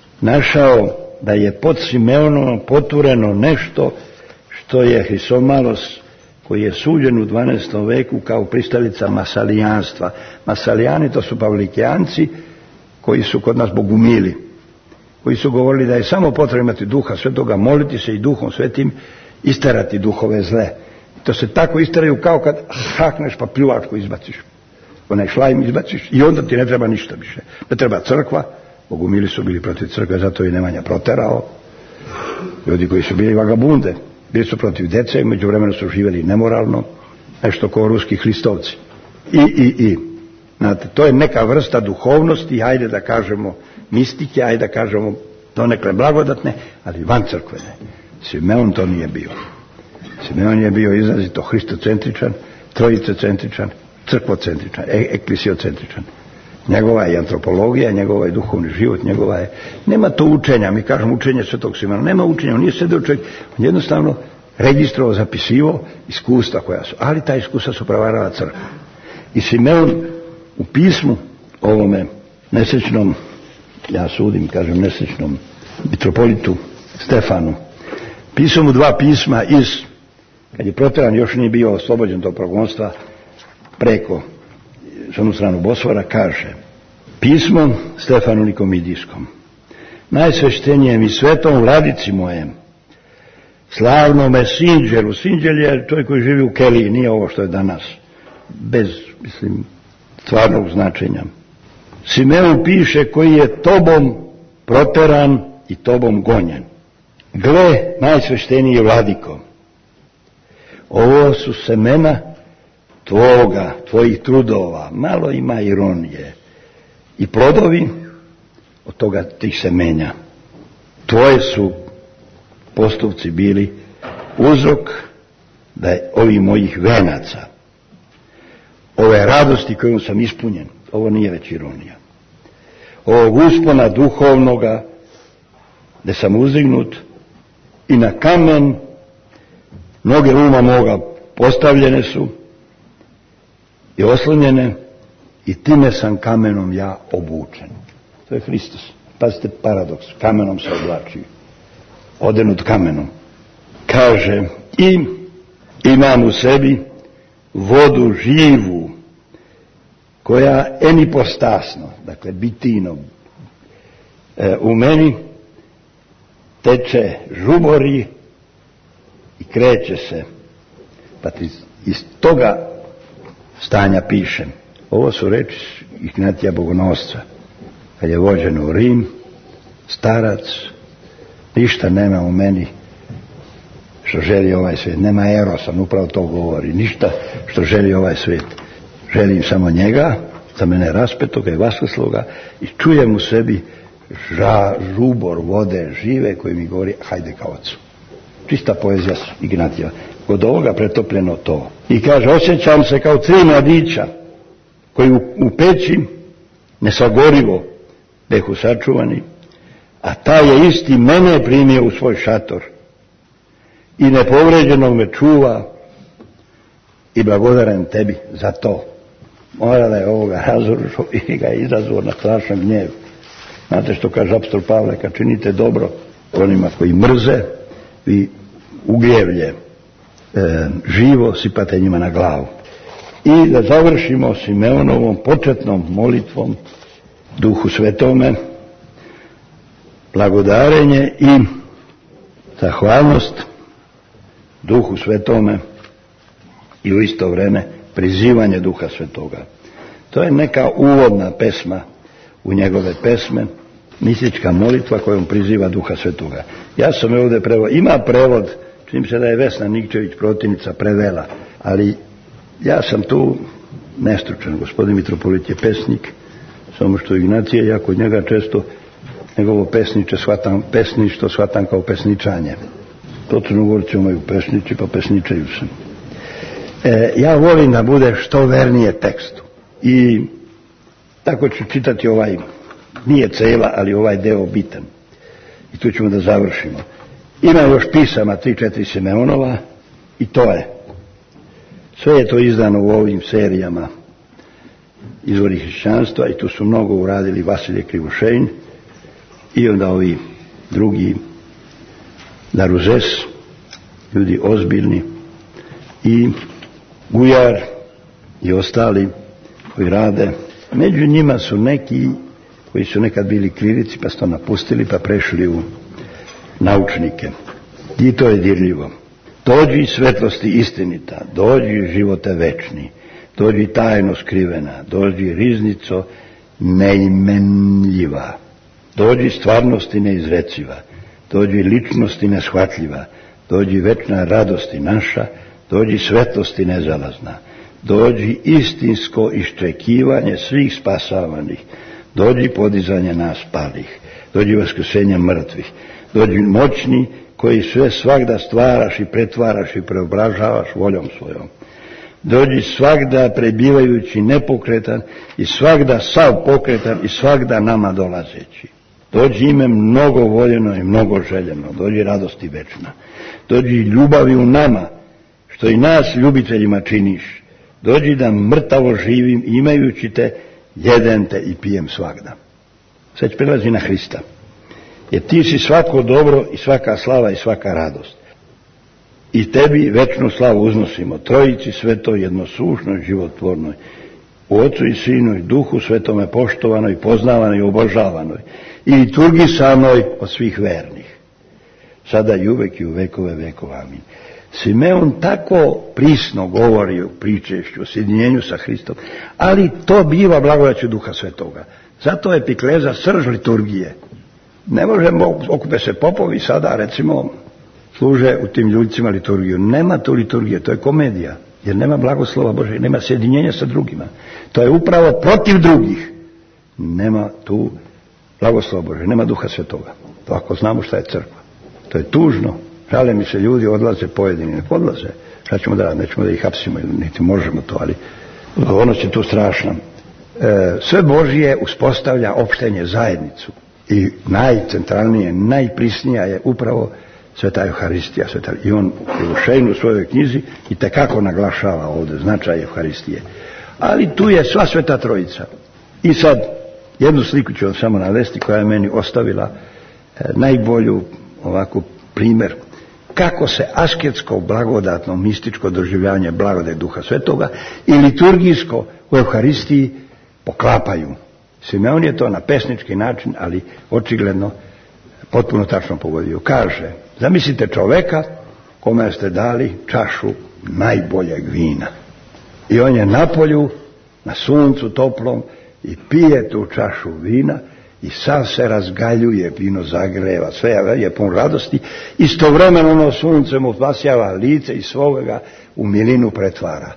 našao da je pod Simeonom potureno nešto što je Hrisomalos, koji je suđen u dvanaestom veku kao pristalica masalijanstva. Masalijani, to su pavlikijanci koji su kod nas bogumili, koji su govorili da je samo potrebno imati duha svetoga, moliti se i duhom svetim isterati duhove zle. To se tako isteraju kao kad hakneš pa pljuvačku izbaciš. Onaj šlajm izbaciš i onda ti ne treba ništa više. Ne treba crkva, bogumili su bili protiv crkve, zato je Nemanja proterao. Ljudi koji su bili vagabunde, bili su protiv dece, međuvremeno su živjeli nemoralno, nešto kao ruski hristovci. I, i, i. Znate, to je neka vrsta duhovnosti, ajde da kažemo mistike, ajde da kažemo donekle blagodatne, ali van crkvene. Simeon to nije bio. Simeon je bio izrazito hristocentričan, trojicecentričan, crkvocentričan, e- eklisiocentričan. Njegova je antropologija, njegova je duhovni život, njegova je... Nema to učenja, mi kažemo učenje Svetog Simeona, nema učenja, on nije sedeo čovjek, on jednostavno registrovao, zapisivo iskustva koja su, ali ta iskustva su prevarala crkva. I Simeon u pismu ovome nesrećnom, ja sudim, kažem nesrećnom mitropolitu Stefanu, pisao mu dva pisma iz, kad je proteran, još nije bio oslobođen tog progonstva, preko s onu stranu Bosfora, kaže: pismo Stefanu Nikomidijskom, najsveštenijem i svetom vladici mojem, slavnome Sinđelu. Sinđel je čovjek koji živi u Keliji, nije ovo što je danas, bez, mislim, stvarnog značenja. Simeon piše, koji je tobom proteran i tobom gonjen. Gle, najsvešteniji vladiko, ovo su semena tvoga, tvojih trudova, malo ima ironije, i plodovi od toga tih semenja. Tvoje su postupci bili uzrok da je ovih mojih venaca, ove radosti kojom sam ispunjen, ovo nije već ironija, ovog uspona duhovnoga, da sam uzdignut i na kamen noge uma moga postavljene su i oslonjene, i time sam kamenom ja obučen. To je Hristos. pazite paradoks, kamenom se oblači, odenut kamenom. Kaže, i imam u sebi vodu živu, koja enipostasno, dakle bitino, e, u meni teče, žubori i kreće se. Pa ti iz toga stanja pišem. Ovo su reči Ignatija Bogonosca, kad je vođen u Rim, starac, ništa nema u meni što želi ovaj svijet, nema erosa, on upravo to govori, ništa što želi ovaj svijet, želim samo njega, za mene raspetoga i vaskrsloga, i čujem u sebi ža, žubor vode žive koji mi govori hajde ka ocu. Čista poezija Ignatija, kod ovoga pretopljeno to. I kaže, osjećam se kao tri mladića koji u, u peći nesagorivo behu sačuvani, a taj je isti mene primio u svoj šator i nepovređenog me čuva i blagodaran tebi za to. Mora da je ovoga razorušao i ga je izazvao na strašan gnjev. Znate što kaže apostol Pavle, kad činite dobro onima koji mrze, vi ugljevlje e, živo sipate njima na glavu. I da završimo Simeonovom početnom molitvom Duhu Svetome, blagodarenje i zahvalnost Duhu Svetome i u isto vrijeme prizivanje Duha Svetoga. To je neka uvodna pesma u njegove pesme, mistička molitva kojom priziva Duha Svetoga. Ja sam je ovdje prevod, ima prevod, čim se da je Vesna Nikčević protivnica prevela, ali ja sam tu nestručan, gospodin mitropolit je pesnik, samo što Ignacije, ja kod njega često njegovo pesniče shvatam, pesništvo shvatam kao pesničanje. To Crnogorci imaju pesniči, pa pesničaju se. E, ja volim da bude što vernije tekstu. I tako ću čitati ovaj, nije cela, ali ovaj deo bitan. I tu ćemo da završimo. Ima još pisama tri četiri Simeonova i to je. Sve je to izdano u ovim serijama Izvori hrišćanstva i tu su mnogo uradili Vasilije Krivošejn i onda ovi drugi Daruzes, ljudi ozbiljni, i Gujar i ostali koji rade. Među njima su neki koji su nekad bili klirici pa su to napustili pa prešli u naučnike. I to je dirljivo. Dođi svetlosti istinita, dođi živote večni, dođi tajno skrivena, dođi riznico neimenljiva, dođi stvarnosti neizreciva, dođi ličnosti neshvatljiva, dođi večna radosti naša, dođi svetlosti nezalazna, dođi istinsko iščekivanje svih spasavanih, dođi podizanje nas palih, dođi vaskrsenje mrtvih, dođi moćni koji sve svagda stvaraš i pretvaraš i preobražavaš voljom svojom. Dođi svagda prebivajući nepokretan i svagda sav pokretan i svagda nama dolazeći. Dođi ime mnogo voljeno i mnogo željeno, dođi radosti večna. Dođi ljubavi u nama, što i nas ljubiteljima činiš. Dođi da mrtavo živim, imajući te, jedem te i pijem svagda. Sad prelazi na Hrista. Jer ti si svako dobro i svaka slava i svaka radost. I tebi večnu slavu uznosimo, Trojici svetoj, jednosušnoj, životvornoj, u Otcu i Sinu i Duhu Svetome poštovanoj, poznavanoj i obožavanoj i liturgisanoj od svih vernih. Sada i uvek i u vekove vekova. Amin. Simeon tako prisno govori o pričešću, o sjedinjenju sa Hristom, ali to biva blagodaću Duha Svetoga. Zato je epikleza srž liturgije. Ne možemo, okupe se popovi sada, recimo, služe u tim ljudcima liturgiju. Nema tu liturgije, to je komedija, jer nema blagoslova Božeg, nema sjedinjenja sa drugima. To je upravo protiv drugih. Nema tu blagoslova Božeg, nema Duha Svetoga. To ako znamo šta je crkva. To je tužno. Žale mi se, ljudi odlaze pojedini, ne odlaze. Šta ćemo da radimo? Nećemo da ih hapsimo, niti možemo to, ali ono je tu strašno. E, sve Božje uspostavlja opštenje, zajednicu. I najcentralnije, najprisnija je upravo Sveta Euharistija. Sveta, I on u Šejnu u svojoj knjizi i tekako naglašava ovdje značaj Euharistije. Ali tu je sva Sveta Trojica. I sad, Jednu sliku ću vam samo navesti koja je meni ostavila e, najbolju ovako primjer kako se asketsko, blagodatno, mističko doživljanje blagode Duha Svetoga i liturgijsko u Euharistiji poklapaju. Simeon je to na pesnički način, ali očigledno potpuno tačno pogodio. Kaže, zamislite čoveka kome ste dali čašu najboljeg vina. I on je na polju, na suncu toplom i pije tu čašu vina i sav se razgaljuje, vino zagreva, sve je pun radosti. Istovremeno ono sunce mu pasjava lice i svoga u milinu pretvara.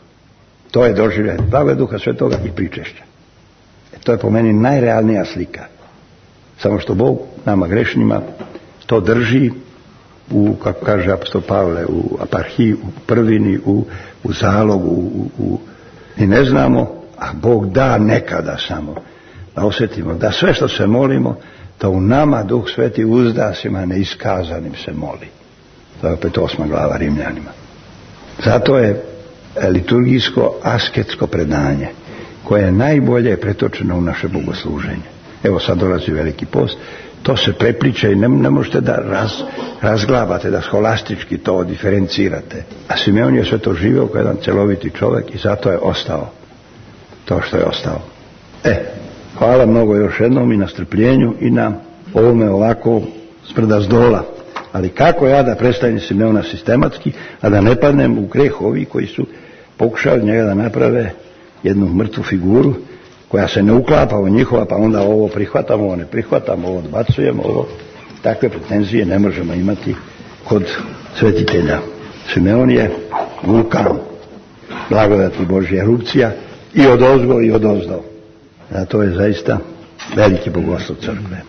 To je doživljaj blagode Duha Svetoga i pričešća. E, to je po meni najrealnija slika. Samo što Bog nama grešnjima to drži u, kako kaže apostol Pavle, u aparhiji, u prvini, u, u zalogu, u, u, i ne znamo, a Bog da nekada samo da osjetimo da sve što se molimo, da u nama Duh Sveti uzdasima neiskazanim se moli. To je opet osma glava Rimljanima. Zato je liturgijsko asketsko predanje koje je najbolje pretočeno u naše bogosluženje. Evo sad dolazi veliki post, to se prepliče i ne, ne možete da raz, razglabate, da scholastički to diferencirate. A Simeon je sve to živio kao jedan celoviti čovjek i zato je ostao to što je ostao. E, hvala mnogo još jednom i na strpljenju i na ovome ovako sprda zdola. Ali kako ja da predstavim Simeona sistematski, a da ne padnem u greh ovi koji su pokušali njega da naprave jednu mrtvu figuru koja se ne uklapa u njihova, pa onda ovo prihvatamo, ovo ne prihvatamo, ovo odbacujemo, ovo. Takve pretenzije ne možemo imati kod svetitelja. Simeon je vulkan, blagodati Božja erupcija i od ozgo i od ozdo. A to je zaista veliki bogoslov crkve.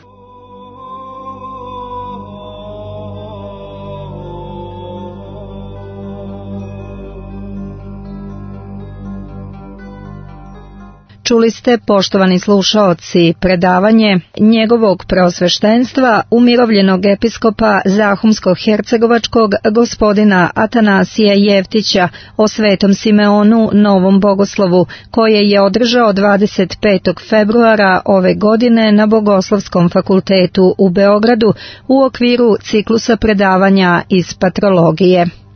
Čuli ste, poštovani slušaoci, predavanje njegovog preosveštenstva umirovljenog episkopa Zahumsko-hercegovačkog gospodina Atanasija Jeftića o Svetom Simeonu Novom bogoslovu, koje je održao dvadeset petog februara ove godine na Bogoslovskom fakultetu u Beogradu u okviru ciklusa predavanja iz patrologije.